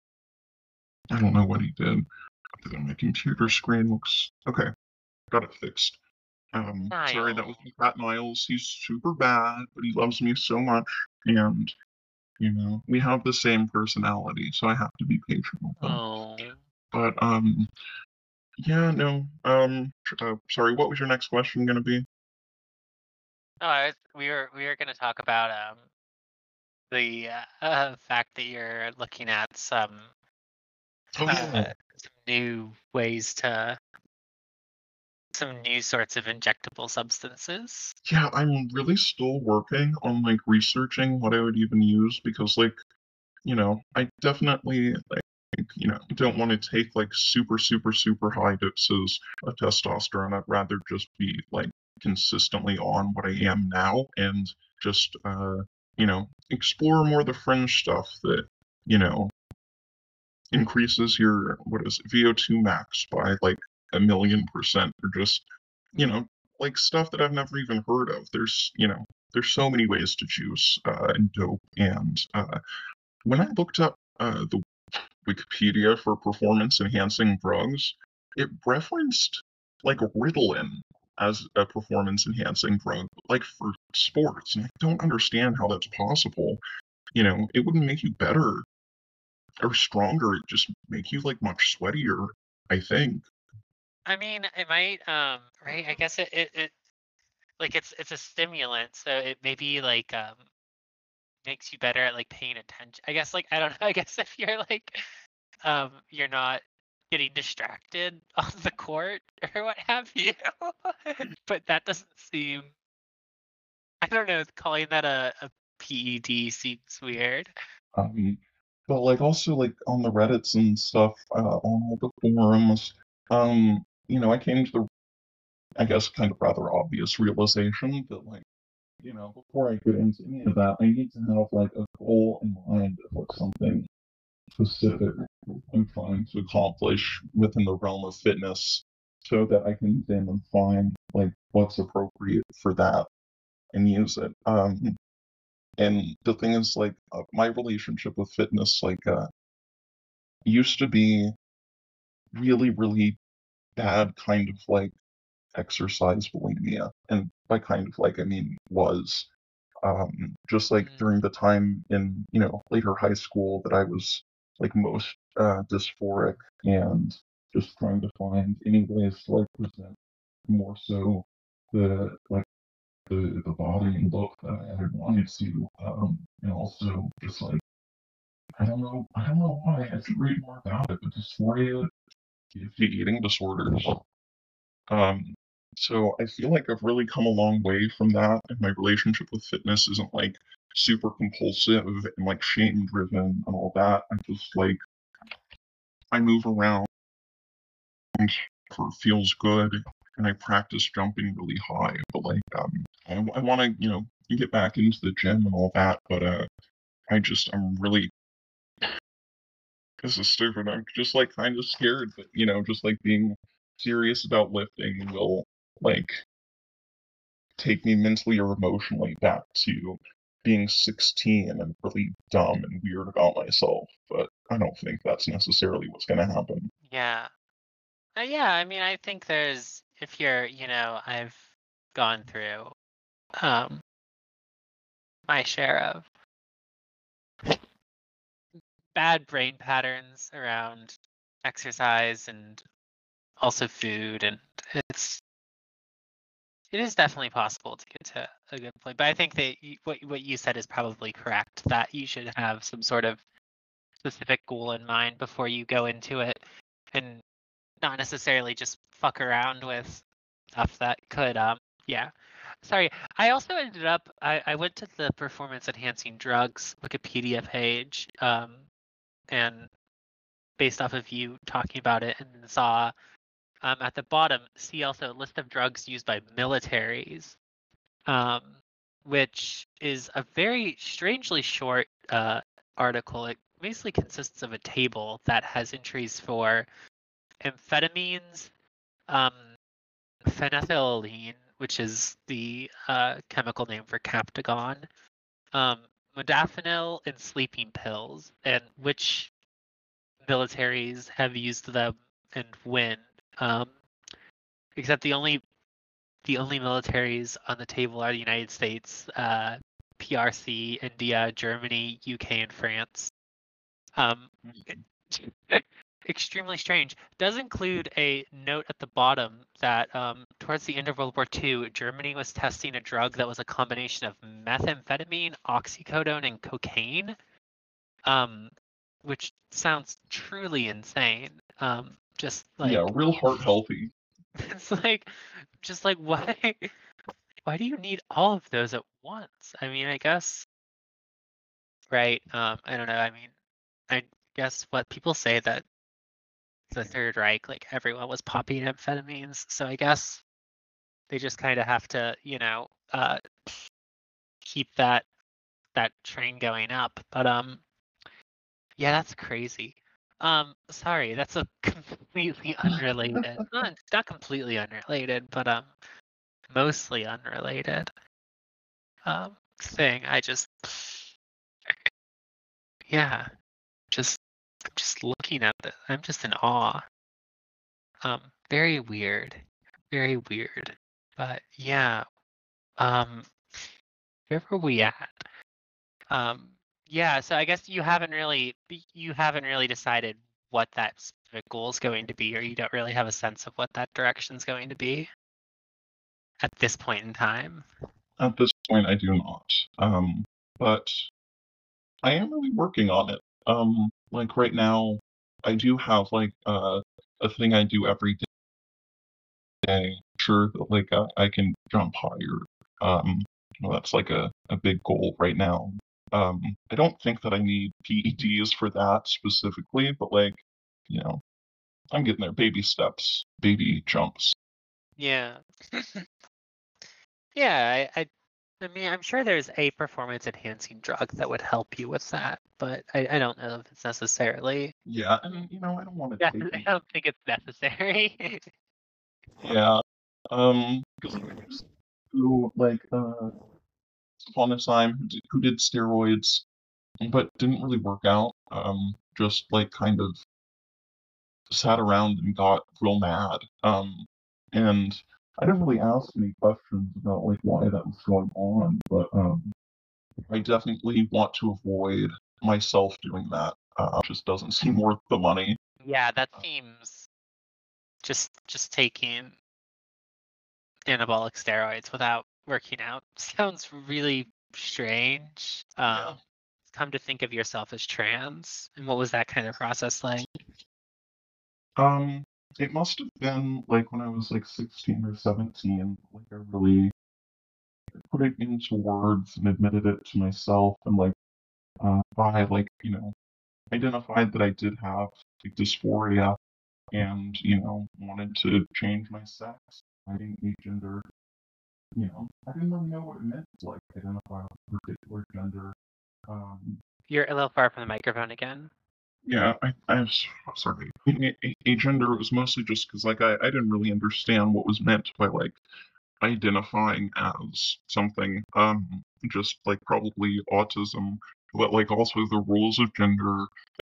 I don't know what he did. My computer screen looks okay. Got it fixed. Um, sorry, that was Niall. Pat Niles. He's super bad, but he loves me so much, and you know, we have the same personality, so I have to be patient with him. Oh. But um, yeah, no. Um, uh, sorry, what was your next question gonna be? No, I was, we were we were gonna talk about um the uh, uh, fact that you're looking at some Oh uh yeah, some new ways to some new sorts of injectable substances. yeah. I'm really still working on like researching what I would even use because, like, you know, I definitely like, you know, don't want to take like super, super, super high doses of testosterone. I'd rather just be like consistently on what I am now and just, uh, you know, explore more of the fringe stuff that, you know, increases your, what is it, V O two max by like a million percent or just, you know, like stuff that I've never even heard of. There's, you know, there's so many ways to choose uh, and dope. And uh, when I looked up uh, the Wikipedia for performance enhancing drugs, it referenced like Ritalin as a performance enhancing drug, like for sports. And I don't understand how that's possible. You know, it wouldn't make you better or stronger, it just make you like much sweatier, I think. I mean, it might um right. I guess it, it, it like it's it's a stimulant, so it maybe like um makes you better at like paying attention. I guess like I don't know. I guess if you're like um you're not getting distracted on the court or what have you. But that doesn't seem I don't know, calling that a, a P E D seems weird. Um, but like also like on the Reddits and stuff, uh, on all the forums, um, you know, I came to the, I guess, kind of rather obvious realization that like, you know, before I get into any of that, I need to have like a goal in mind of like something specific I'm trying to accomplish within the realm of fitness, so that I can then find like what's appropriate for that and use it. Um, and the thing is, like, uh, my relationship with fitness, like, uh, used to be really, really bad, kind of like exercise bulimia, and by kind of like I mean was. Um, just like Mm. during the time in, you know, later high school that I was like most uh, dysphoric and just trying to find any ways to like present more so the like the the body and look that I had wanted to, um, and also just like I don't know I don't know why I should read more about it, but dysphoria gives you eating disorders. Um, so I feel like I've really come a long way from that, and my relationship with fitness isn't like super compulsive and like shame driven and all that. I'm just like I move around, it feels good, and I practice jumping really high. But like um, I, I want to you know get back into the gym and all that, but uh, I just I'm really this is stupid. I'm just like kind of scared that you know just like being serious about lifting will like take me mentally or emotionally back to being sixteen and really dumb and weird about myself, but I don't think that's necessarily what's going to happen. Yeah. Uh, yeah, I mean, I think there's, if you're, you know, I've gone through um, my share of bad brain patterns around exercise and also food, and it's it is definitely possible to get to a good point. But I think that you, what what you said is probably correct, that you should have some sort of specific goal in mind before you go into it, and not necessarily just fuck around with stuff that could um yeah. Sorry, I also ended up I, I went to the performance enhancing drugs Wikipedia page, um and based off of you talking about it, and saw um at the bottom, see also a list of drugs used by militaries, um which is a very strangely short uh article. It basically consists of a table that has entries for amphetamines, um, phenethylamine, which is the uh, chemical name for Captagon, um, modafinil, and sleeping pills, and which militaries have used them and when. Um, except the only the only militaries on the table are the United States, uh, P R C, India, Germany, U K, and France. Um, extremely strange. Does include a note at the bottom that um, towards the end of World War Two, Germany was testing a drug that was a combination of methamphetamine, oxycodone, and cocaine, um, which sounds truly insane. Um, just like Yeah, real heart healthy. it's like, just like why? Why do you need all of those at once? I mean, I guess, right? Um, I don't know. I mean, I guess what people say that the Third Reich, like everyone was popping amphetamines. So I guess they just kind of have to, you know, uh, keep that that train going up. But um, yeah, that's crazy. Um, sorry, that's a completely unrelated, not not completely unrelated, but um, mostly unrelated um thing. I just, yeah, just just looking at it, I'm just in awe. Um, very weird, very weird. But yeah, um, where were we at? Um, yeah, so I guess you haven't really you haven't really decided what that specific goal is going to be, or you don't really have a sense of what that direction is going to be at this point in time. At this point, I do not. Um, but I am really working on it. Um, like right now, I do have like uh, a thing I do every day. Sure that like uh, I can jump higher. Um, well, that's like a, a big goal right now. Um, I don't think that I need P E Ds for that specifically, but like, you know, I'm getting there. Baby steps, baby jumps. Yeah. Yeah, I, I I mean, I'm sure there's a performance enhancing drug that would help you with that, but I, I don't know if it's necessarily. Yeah, and you know, I don't want to Yeah, take I them. don't think it's necessary. Yeah. Um, because like, I used to like uh upon a time who did, who did steroids, but didn't really work out. Um, just like kind of sat around and got real mad. Um, and I didn't really ask any questions about like why that was going on, but um, I definitely want to avoid myself doing that. Uh, it just doesn't seem worth the money. Yeah, that seems just just taking anabolic steroids without working out sounds really strange. Yeah. Um, come to think of yourself as trans, and what was that kind of process like? Um, it must have been like when I was like sixteen or seventeen, like I really put it into words and admitted it to myself, and like uh, I like you know identified that I did have like dysphoria, and you know wanted to change my sex, finding agender. You know, I didn't really know what it meant to like identify with a particular gender. Um, You're a little far from the microphone again. yeah, I, I was sorry. A, a, agender was mostly just because like I, I didn't really understand what was meant by like identifying as something. Um, just like probably autism, but like also the rules of gender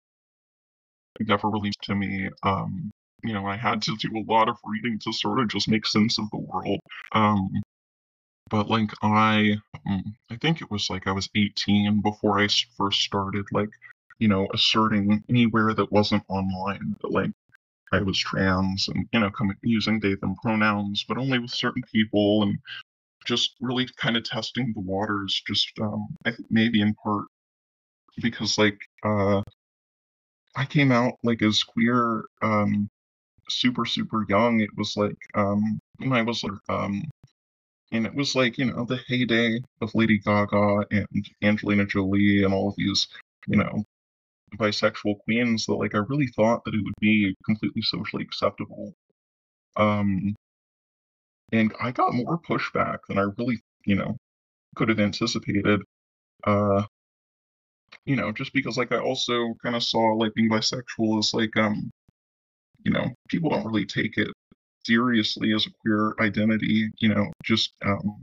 never released to me. Um, you know, I had to do a lot of reading to sort of just make sense of the world. Um, but like I, um, I think it was like I was eighteen before I s- first started like, you know, asserting anywhere that wasn't online that like I was trans and you know, coming using they them pronouns, but only with certain people and just really kind of testing the waters. Just um, I think maybe in part because like uh, I came out like as queer um super super young. It was like um when I was like um and it was like you know the heyday of Lady Gaga and Angelina Jolie and all of these you know bisexual queens that like I really thought that it would be completely socially acceptable. Um, and I got more pushback than I really you know could have anticipated. Uh, you know, just because like I also kind of saw like being bisexual as like um you know people don't really take it seriously as a queer identity. You know, just um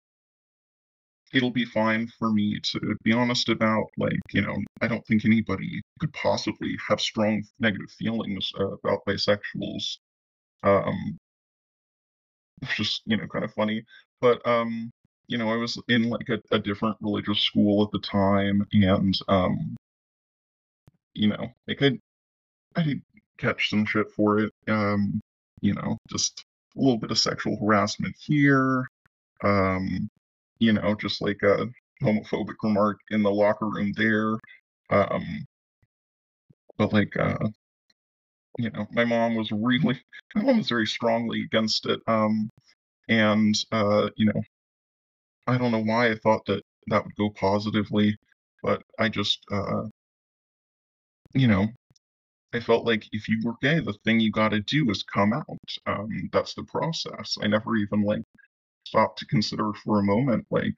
it'll be fine for me to be honest about like you know I don't think anybody could possibly have strong negative feelings uh, about bisexuals. Um, it's just you know kind of funny, but um you know I was in like a, a different religious school at the time, and um you know like I I did catch some shit for it. Um, you know, just a little bit of sexual harassment here. Um, you know, just like a homophobic remark in the locker room there. Um, but like, uh, you know, my mom was really, my mom was very strongly against it. Um, and uh, you know, I don't know why I thought that that would go positively, but I just, uh, you know, I felt like if you were gay, the thing you got to do is come out. Um, that's the process. I never even like stopped to consider for a moment, like,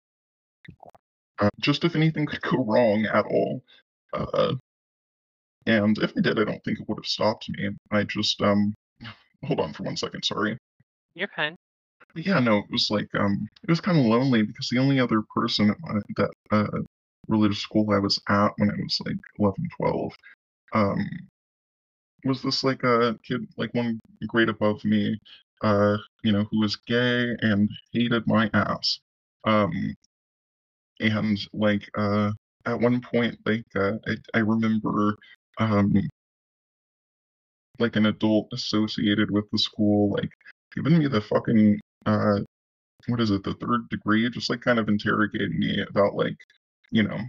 uh, just if anything could go wrong at all. Uh, and if it did, I don't think it would have stopped me. I just, um, hold on for one second, sorry. You're fine. But yeah, no, it was like, um, it was kind of lonely because the only other person at my, that, uh, religious school I was at when I was like eleven, twelve, um, was this like a kid like one grade above me, uh, you know, who was gay and hated my ass. Um, and like uh, at one point, like uh, I, I remember um, like an adult associated with the school, like giving me the fucking uh, what is it, the third degree, just like kind of interrogating me about like, you know,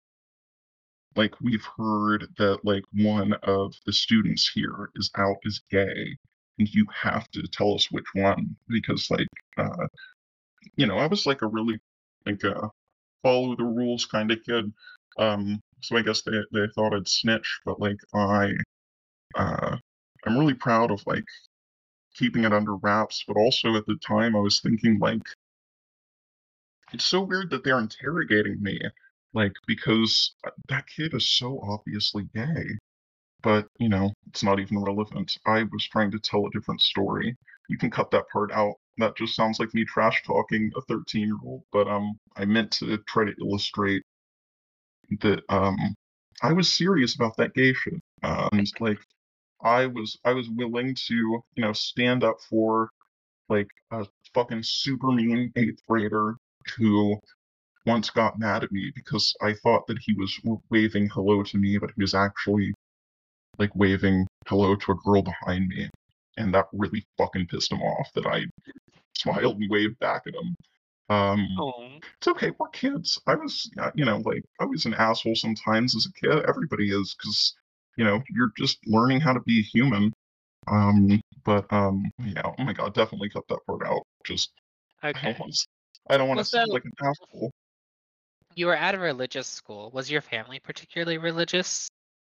like we've heard that like one of the students here is out as gay and you have to tell us which one because like uh you know I was like a really like uh follow the rules kind of kid. Um, so I guess they they thought I'd snitch, but like I uh I'm really proud of like keeping it under wraps, but also at the time I was thinking like it's so weird that they're interrogating me, like because uh, that kid is so obviously gay. But, you know, it's not even relevant. I was trying to tell a different story. You can cut that part out. That just sounds like me trash talking a thirteen year old, but um I meant to try to illustrate that um I was serious about that gay shit. Uh, and like I was I was willing to, you know, stand up for like a fucking super mean eighth grader who once got mad at me because I thought that he was w- waving hello to me, but he was actually like waving hello to a girl behind me. And that really fucking pissed him off that I smiled and waved back at him. Um, Oh, it's okay, we're kids. I was, uh, you know, like, I was an asshole sometimes as a kid. Everybody is, because, you know, you're just learning how to be human. Um, but, um, yeah, oh my god, definitely cut that part out. Just, I okay. don't want to, I don't want Well, to sound so like an asshole. you were at a religious school. Was your family particularly religious?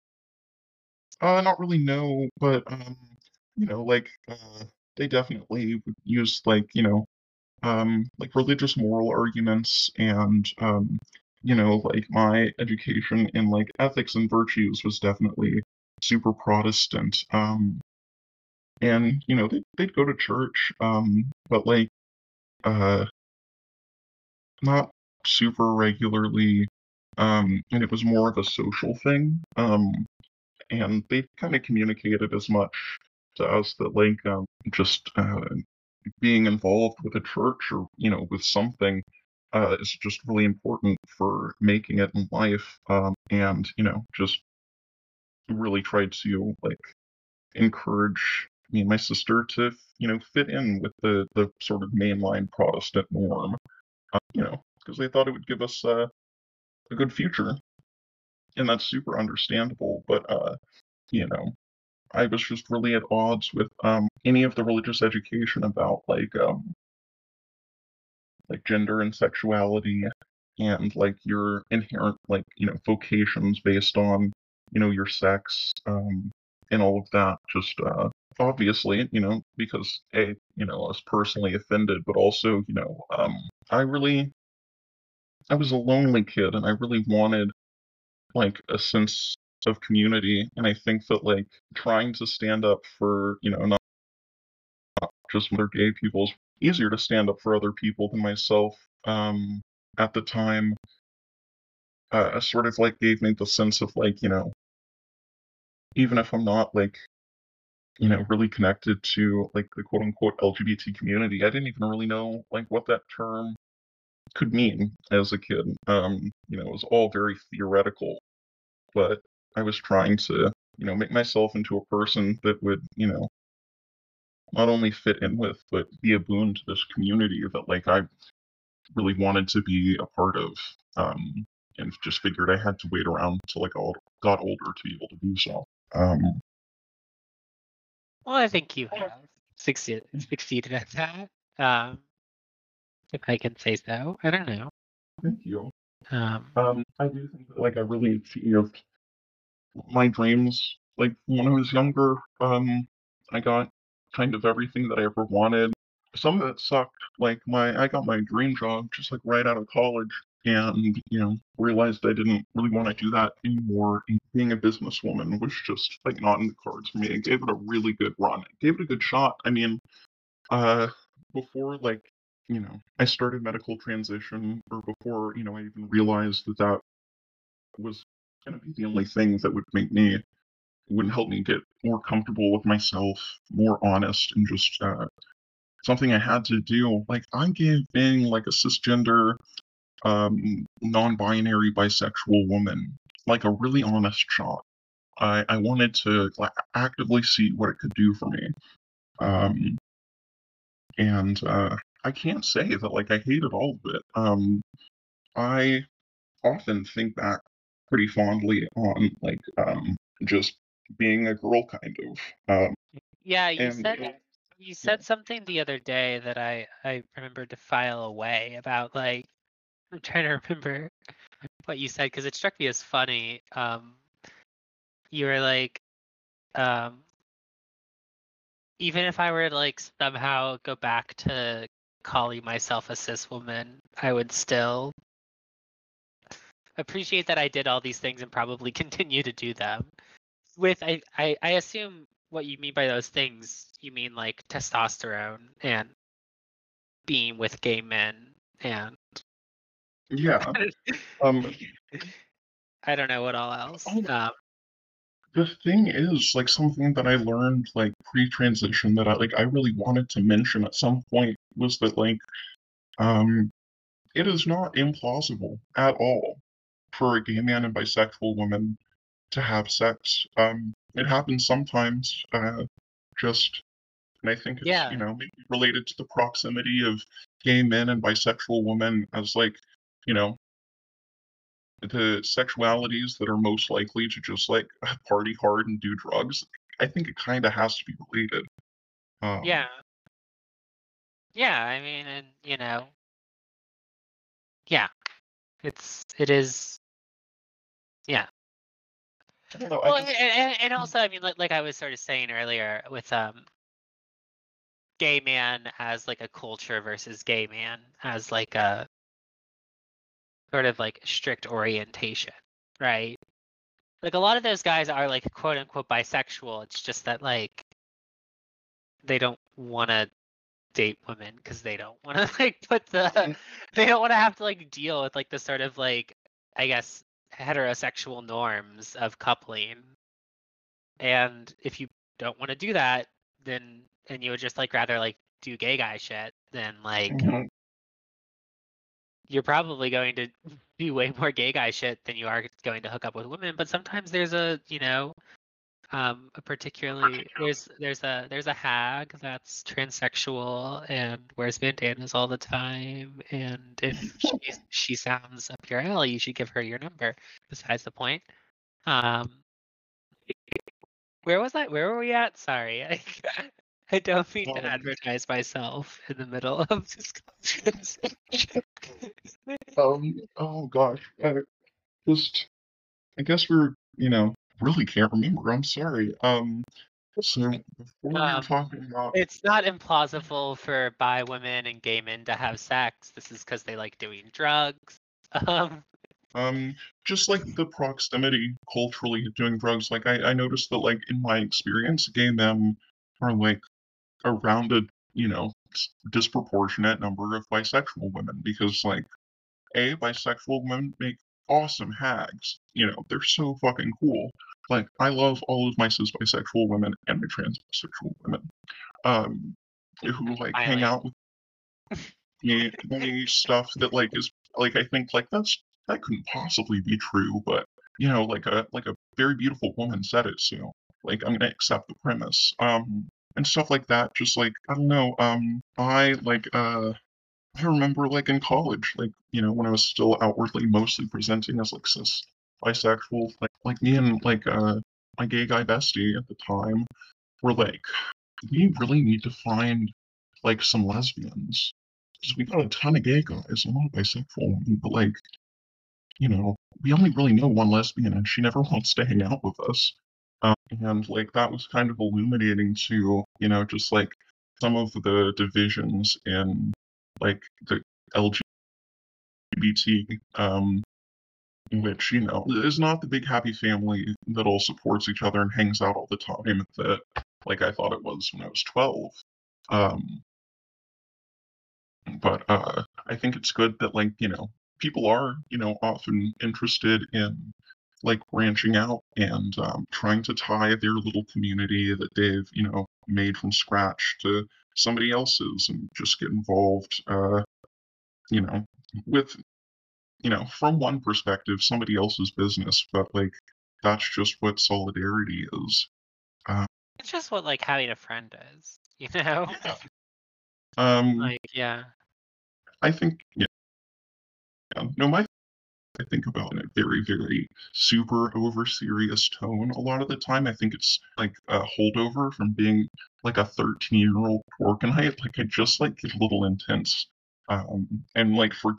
Uh, not really, no, but, um, you know, like, uh, they definitely would use, like, you know, um, like religious moral arguments and, um, you know, like my education in like ethics and virtues was definitely super Protestant. Um, and, you know, they, they'd go to church, um, but like, uh, not super regularly. Um, and it was more of a social thing. Um, and they kind of communicated as much to us that like, um, just, uh, being involved with a church or you know with something uh, is just really important for making it in life um, and you know just really tried to like encourage me and my sister to you know fit in with the the sort of mainline Protestant norm uh, you know because they thought it would give us uh, a good future and that's super understandable but uh you know I was just really at odds with um any of the religious education about like um like gender and sexuality and like your inherent like you know vocations based on you know your sex um and all of that just uh obviously you know because a you know I was personally offended but also you know um I really I was a lonely kid and I really wanted like a sense of community and I think that like trying to stand up for you know not just other gay people is easier to stand up for other people than myself um at the time uh, sort of like gave me the sense of like, you know, even if I'm not like, you know, really connected to like the quote unquote L G B T community, I didn't even really know like what that term could mean as a kid. Um, you know, it was all very theoretical, but I was trying to, you know, make myself into a person that would, you know, not only fit in with, but be a boon to this community that like I really wanted to be a part of. Um, and just figured I had to wait around until like I got older to be able to do so. Um, Well, I think you have succeeded succeeded at that. Um, if I can say so. I don't know. thank you. Um, Um, I do think that like I really achieved my dreams. Like when I was younger, um, I got kind of everything that I ever wanted. Some of it sucked. Like my, I got my dream job just like right out of college, and you know realized I didn't really want to do that anymore. And being a businesswoman was just like not in the cards for me. I gave it a really good run. I gave it a good shot. I mean, uh, before like you know I started medical transition, or before you know I even realized that that was going to be the only thing that would make me would help me get more comfortable with myself, more honest, and just uh, something I had to do. Like I gave being like a cisgender, um, non-binary, bisexual woman like a really honest shot. I, I wanted to like actively see what it could do for me. Um, and uh, I can't say that like I hated all of it. Um, I often think back pretty fondly on like um, just being a girl, kind of. Um, yeah, you and said you yeah, said something the other day that I I remembered to file away about like I'm trying to remember what you said because it struck me as funny. Um, you were like, um, even if I were to like somehow go back to calling myself a cis woman, I would still appreciate that I did all these things and probably continue to do them. With I, I, I assume what you mean by those things, you mean like testosterone and being with gay men and Yeah. Um. I don't know what all else. Oh, Um, the thing is, like, something that I learned, like, pre-transition that I, like, I really wanted to mention at some point was that, like, um, it is not implausible at all for a gay man and bisexual woman to have sex. Um, it happens sometimes, uh, just, and I think it's, you yeah, know, maybe related to the proximity of gay men and bisexual women as, like, you know, the sexualities that are most likely to just like party hard and do drugs. I think it kind of has to be related. Um, yeah, yeah. I mean, and you know, yeah, it's it is, yeah. I don't know. I Well, just and, and and also, I mean, like like I was sort of saying earlier with um, gay man as like a culture versus gay man as like a sort of like strict orientation, right? Like a lot of those guys are like quote unquote bisexual. It's just that like they don't want to date women because they don't want to like put the they don't want to have to like deal with like the sort of like I guess heterosexual norms of coupling. And if you don't want to do that, then and you would just like rather like do gay guy shit, then like Mhm. you're probably going to do way more gay guy shit than you are going to hook up with women. But sometimes there's a you know um a particularly there's there's a there's a hag that's transsexual and wears bandanas all the time, and if she she sounds up your alley you should give her your number. Besides the point. um where was I where were we at? Sorry. I, I don't mean to Um, advertise myself in the middle of this conversation. um, oh gosh, I just I guess we're you know really can't remember. I'm sorry. Um, so before we were um talking about It's not implausible for bi women and gay men to have sex. This is because they like doing drugs. Um, um just like the proximity culturally of doing drugs, like I I noticed that like in my experience, gay men are like around a you know s- disproportionate number of bisexual women because like a bisexual women make awesome hags. You know they're so fucking cool. Like I love all of my cis bisexual women and my trans bisexual women. Um, who like hang Finally. out with me, me stuff that like is like I think like that's that couldn't possibly be true, but you know like a like a very beautiful woman said it, so like I'm gonna accept the premise. Um, and stuff like that. Just like I don't know. Um, I like uh I remember like in college, like you know when I was still outwardly mostly presenting as like cis bisexual, like like me and like uh my gay guy bestie at the time were like we really need to find like some lesbians because we got a ton of gay guys, a lot of bisexual, but like you know we only really know one lesbian and she never wants to hang out with us. Um, and like that was kind of illuminating to you know just like some of the divisions in like the L G B T, um, which you know is not the big happy family that all supports each other and hangs out all the time that like I thought it was when I was twelve. Um, but uh, I think it's good that like you know people are you know often interested in like branching out and um, trying to tie their little community that they've you know made from scratch to somebody else's and just get involved uh, you know with you know from one perspective somebody else's business, but like that's just what solidarity is. uh, it's just what like having a friend is, you know? um Like, yeah. I think yeah, yeah. No, my I think about in a very, very super over serious tone. A lot of the time, I think it's like a holdover from being like a thirteen year old Dworkenite. Like I just like get a little intense, um, and like forget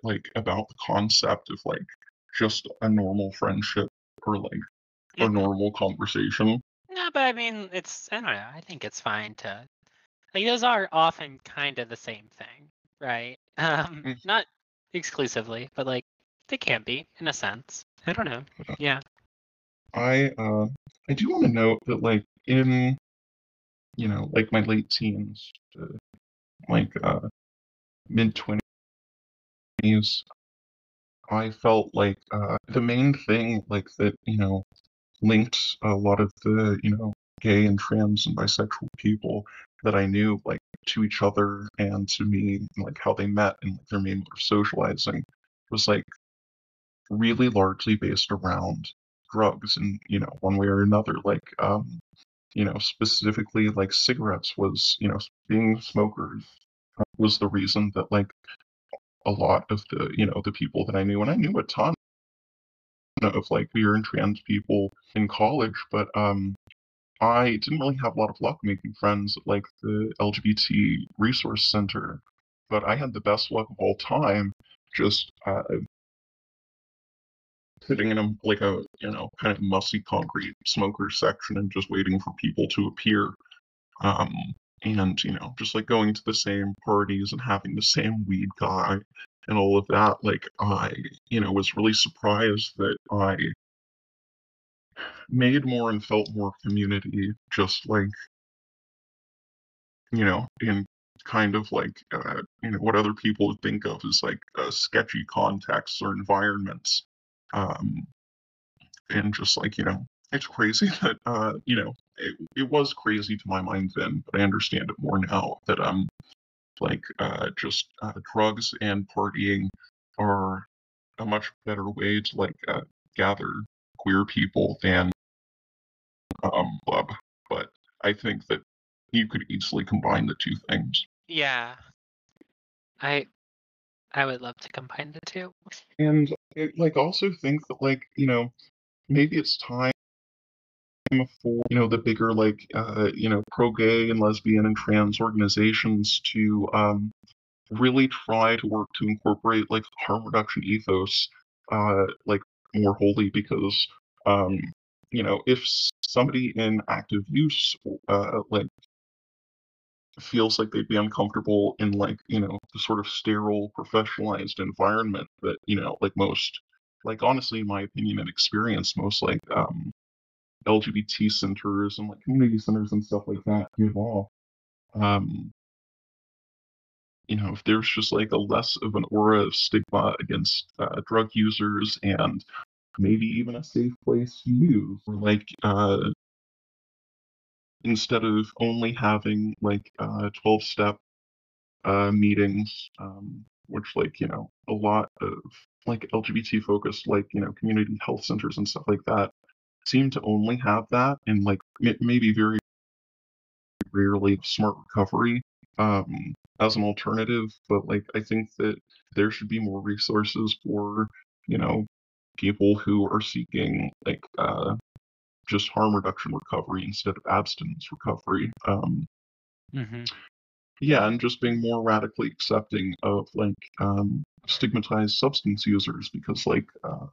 like about the concept of like just a normal friendship or like a Mhm. normal conversation. No, but I mean, it's I don't know. I think it's fine to like those are often kind of the same thing, right? Um, Mm. not exclusively, but like they can be in a sense. I don't know. Yeah. I uh I do want to note that like in you know like my late teens, uh, like uh mid twenties, I felt like uh the main thing like that you know linked a lot of the you know gay and trans and bisexual people that I knew like to each other and to me and like how they met and like their main mode of socializing was like really largely based around drugs and you know one way or another like um you know specifically like cigarettes was you know being smokers uh, was the reason that like a lot of the you know the people that I knew and I knew a ton of like queer and trans people in college but um I didn't really have a lot of luck making friends at like the L G B T resource center, but I had the best luck of all time just uh, sitting in a like a you know kind of mussy concrete smoker section and just waiting for people to appear. Um, and you know just like going to the same parties and having the same weed guy and all of that. Like I you know was really surprised that I made more and felt more community just like you know, in kind of like, uh, you know, what other people would think of as like uh, sketchy contexts or environments. Um, and just like, you know, it's crazy that, uh, you know, it, it was crazy to my mind then, but I understand it more now that, um, like, uh, just uh, drugs and partying are a much better way to like uh, gather queer people than um, club. But I think that you could easily combine the two things. Yeah. I I would love to combine the two. And I, like also think that like you know maybe it's time for you know the bigger like uh you know pro gay and lesbian and trans organizations to um really try to work to incorporate like harm reduction ethos uh like more wholly because um you know if somebody in active use uh like feels like they'd be uncomfortable in like you know the sort of sterile professionalized environment that you know like most like honestly in my opinion and experience most like um L G B T centers and like community centers and stuff like that give off um you know if there's just like a less of an aura of stigma against uh, drug users and maybe even a safe place to use or like uh instead of only having like uh twelve step uh, meetings, um, which like you know a lot of like L G B T focused like you know community health centers and stuff like that seem to only have that, and like m- maybe very rarely smart recovery um, as an alternative. But like I think that there should be more resources for you know people who are seeking like uh, just harm reduction recovery instead of abstinence recovery. Um, Mm-hmm. Yeah, and just being more radically accepting of like um, stigmatized substance users because like uh,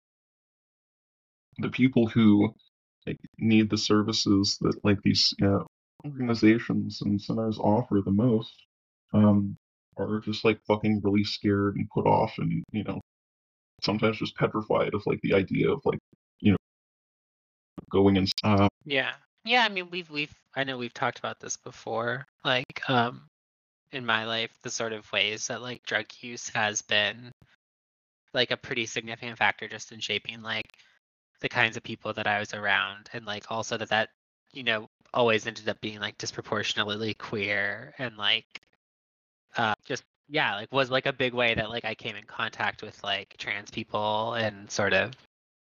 the people who like, need the services that like these you know, organizations and centers offer the most um, are just like fucking really scared and put off and you know sometimes just petrified of like the idea of like you know going and uh, Yeah. Yeah, I mean we've we've I know we've talked about this before. Like um in my life, the sort of ways that like drug use has been like a pretty significant factor just in shaping like the kinds of people that I was around and like also that that you know always ended up being like disproportionately queer and like uh just yeah like was like a big way that like I came in contact with like trans people and sort of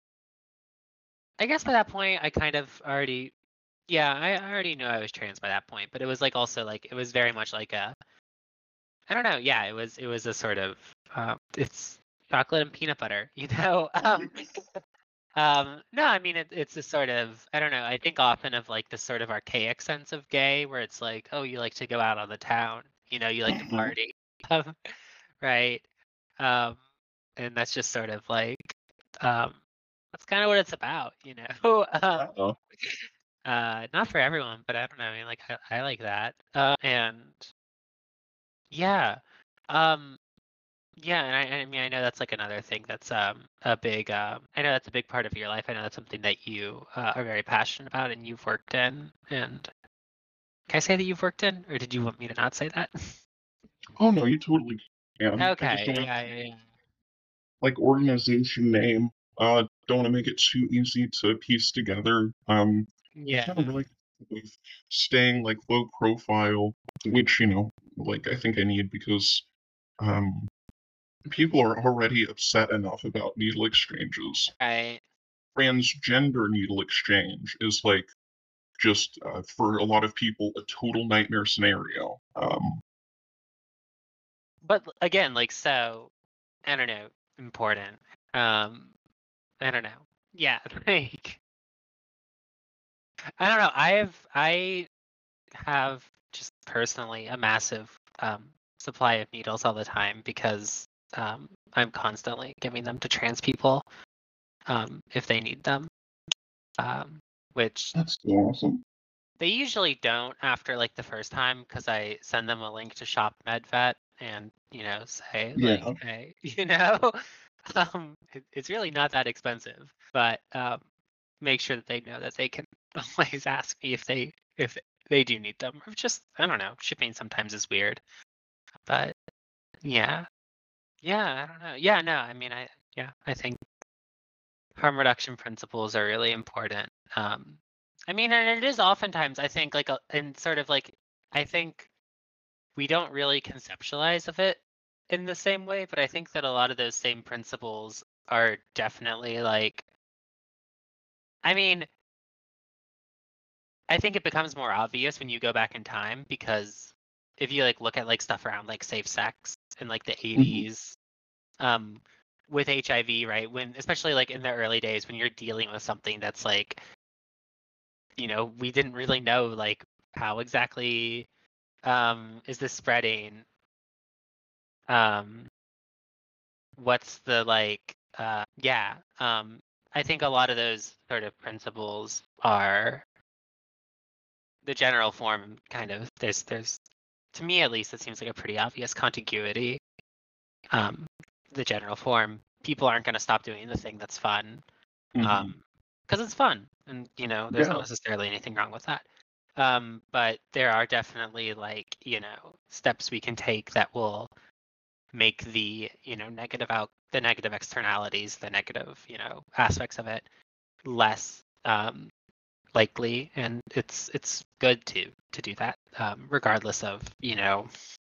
I guess by that point I kind of already yeah I I already knew I was trans by that point but it was like also like it was very much like a I don't know yeah it was it was a sort of um it's chocolate and peanut butter you know um Um, no, I mean it, it's a sort of I don't know. I think often of like this sort of archaic sense of gay, where it's like, oh, you like to go out on the town, you know, you like to party, um, right? Um, and that's just sort of like um, that's kind of what it's about, you know. um, Oh, uh, not for everyone, but I don't know. I mean, like I, I like that, uh, and yeah, um, yeah, and I, I mean, I know that's like another thing that's um a big um I know that's a big part of your life. I know that's something that you uh, are very passionate about and you've worked in. And can I say that you've worked in, or did you want me to not say that? oh no, you totally can. I just Okay, don't want yeah, yeah, yeah. like organization name. Uh, don't want to make it too easy to piece together. Um, I Yeah. kind of really with staying like low profile, which you know, like I think I need because um, people are already upset enough about needle exchanges. Right. Transgender needle exchange is like just uh, for a lot of people a total nightmare scenario. Um, But again, like so, I don't know, important. Um, I don't know. Yeah, like I don't know. I have I have just personally a massive um supply of needles all the time because um I'm constantly giving them to trans people um if they need them. Um, which that's so awesome. they usually don't after like the first time because I send them a link to Shop MedVet and you know say like, Yeah, hey, you know, um, it, it's really not that expensive, but um, make sure that they know that they can always ask me if they if they do need them. Or just I don't know, shipping sometimes is weird, but yeah, yeah, I don't know. Yeah, no, I mean, I yeah, I think harm reduction principles are really important. Um, I mean, and it is oftentimes, I think, like, a, and sort of like, I think we don't really conceptualize of it in the same way, but I think that a lot of those same principles are definitely like, I mean, I think it becomes more obvious when you go back in time because if you like look at like stuff around like safe sex in like the hmm eighties, um, with H I V, right? When especially like in the early days when you're dealing with something that's like you know, we didn't really know like how exactly um, is this spreading. Um, what's the like? Uh, yeah. Um, I think a lot of those sort of principles are the general form. Kind of. There's there's to me at least it seems like a pretty obvious contiguity. Um, the general form. People aren't going to stop doing the thing that's fun. hmm Um, because it's fun, and you know, there's not yeah, necessarily anything wrong with that. Um, but there are definitely like, you know, steps we can take that will make the, you know, negative out the negative externalities, the negative, you know, aspects of it less um likely. And it's it's good to to do that, um, regardless of, you know,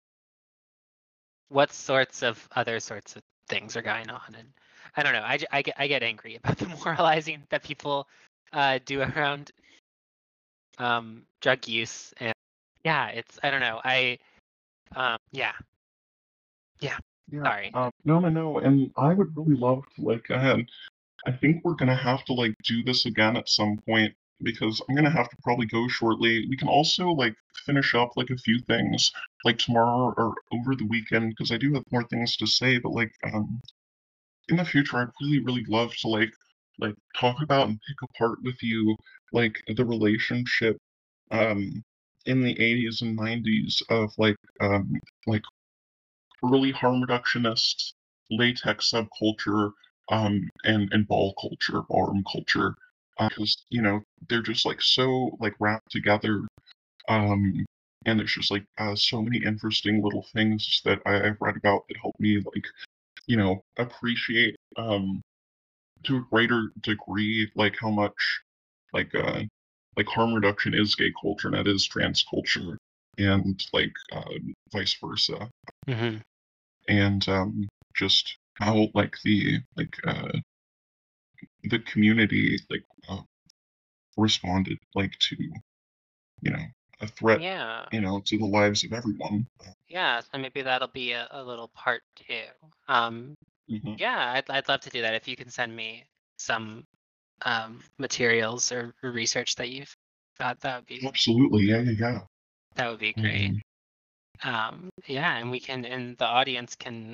what sorts of other sorts of things are going on. And I don't know, I, j- I get I get angry about the moralizing that people uh do around um drug use. And yeah, it's I don't know, I um yeah, yeah, yeah. sorry. Um, no, no, no. And I would really love to like. Uh, I think we're gonna have to like do this again at some point because I'm gonna have to probably go shortly. We can also like finish up like a few things like tomorrow or over the weekend because I do have more things to say. But like um in the future, I'd really really love to like like talk about and pick apart with you like the relationship um in the eighties and nineties of like um like early harm reductionist latex subculture um, and and ball culture, ballroom culture, because you know they're just like so like wrapped together, um, and there's just like uh, so many interesting little things that I, I've read about that help me like you know appreciate um, to a greater degree like how much like uh, like harm reduction is gay culture and that is trans culture, and like uh, vice versa Hmm. and um, just how like the like uh, the community like uh, responded like to you know a threat Yeah, you know to the lives of everyone. yeah, so maybe that'll be a, a little part two. Um hmm yeah, I'd, I'd love to do that if you can send me some um materials or research that you've got. That would be Absolutely, yeah, yeah, that would be yeah. great. Um, Um, yeah, and we can, and the audience can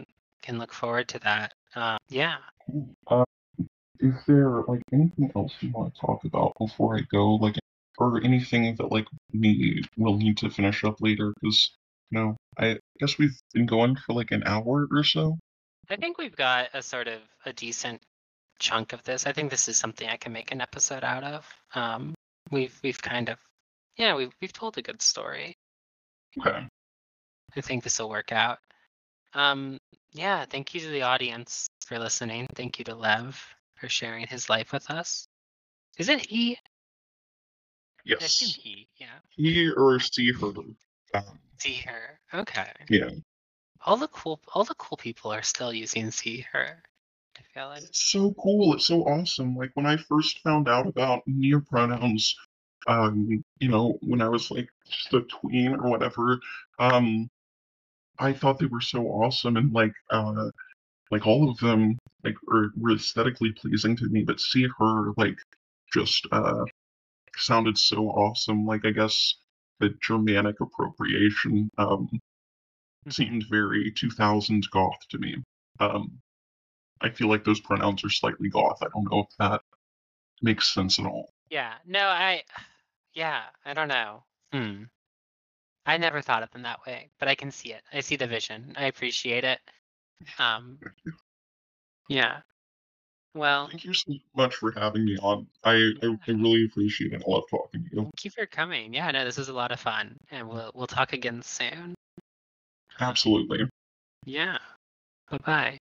can look forward to that. Um, yeah. Cool. Uh, is there like anything else you want to talk about before I go? Like, or anything that like we will need to finish up later? Because you know, I guess we've been going for like an hour or so. I think we've got a sort of a decent chunk of this. I think this is something I can make an episode out of. Um, we've we've kind of, yeah, we've we've told a good story. Okay. I think this will work out. Um, yeah, thank you to the audience for listening. Thank you to Lev for sharing his life with us. Is it he? I assume Yes. he. Yeah. He or see her. Um, See her. Okay. yeah. All the cool, all the cool people are still using see her. I feel like. It's so cool. It's so awesome. Like when I first found out about near pronouns, um, you know, when I was like just a tween or whatever, um, I thought they were so awesome and like uh like all of them like were, were aesthetically pleasing to me, but see her like just uh sounded so awesome. Like I guess the Germanic appropriation um seemed very two thousands goth to me. Um I feel like those pronouns are slightly goth. I don't know if that makes sense at all. Yeah. No, I. Yeah, I don't know. Hmm. I never thought of them that way, but I can see it. I see the vision. I appreciate it. Um. Yeah. Well, Thank you so much for having me on. I, I, I really appreciate it. I love talking to you. thank you for coming. Yeah, no, this is a lot of fun, and we'll we'll talk again soon. Absolutely. Yeah. Bye bye.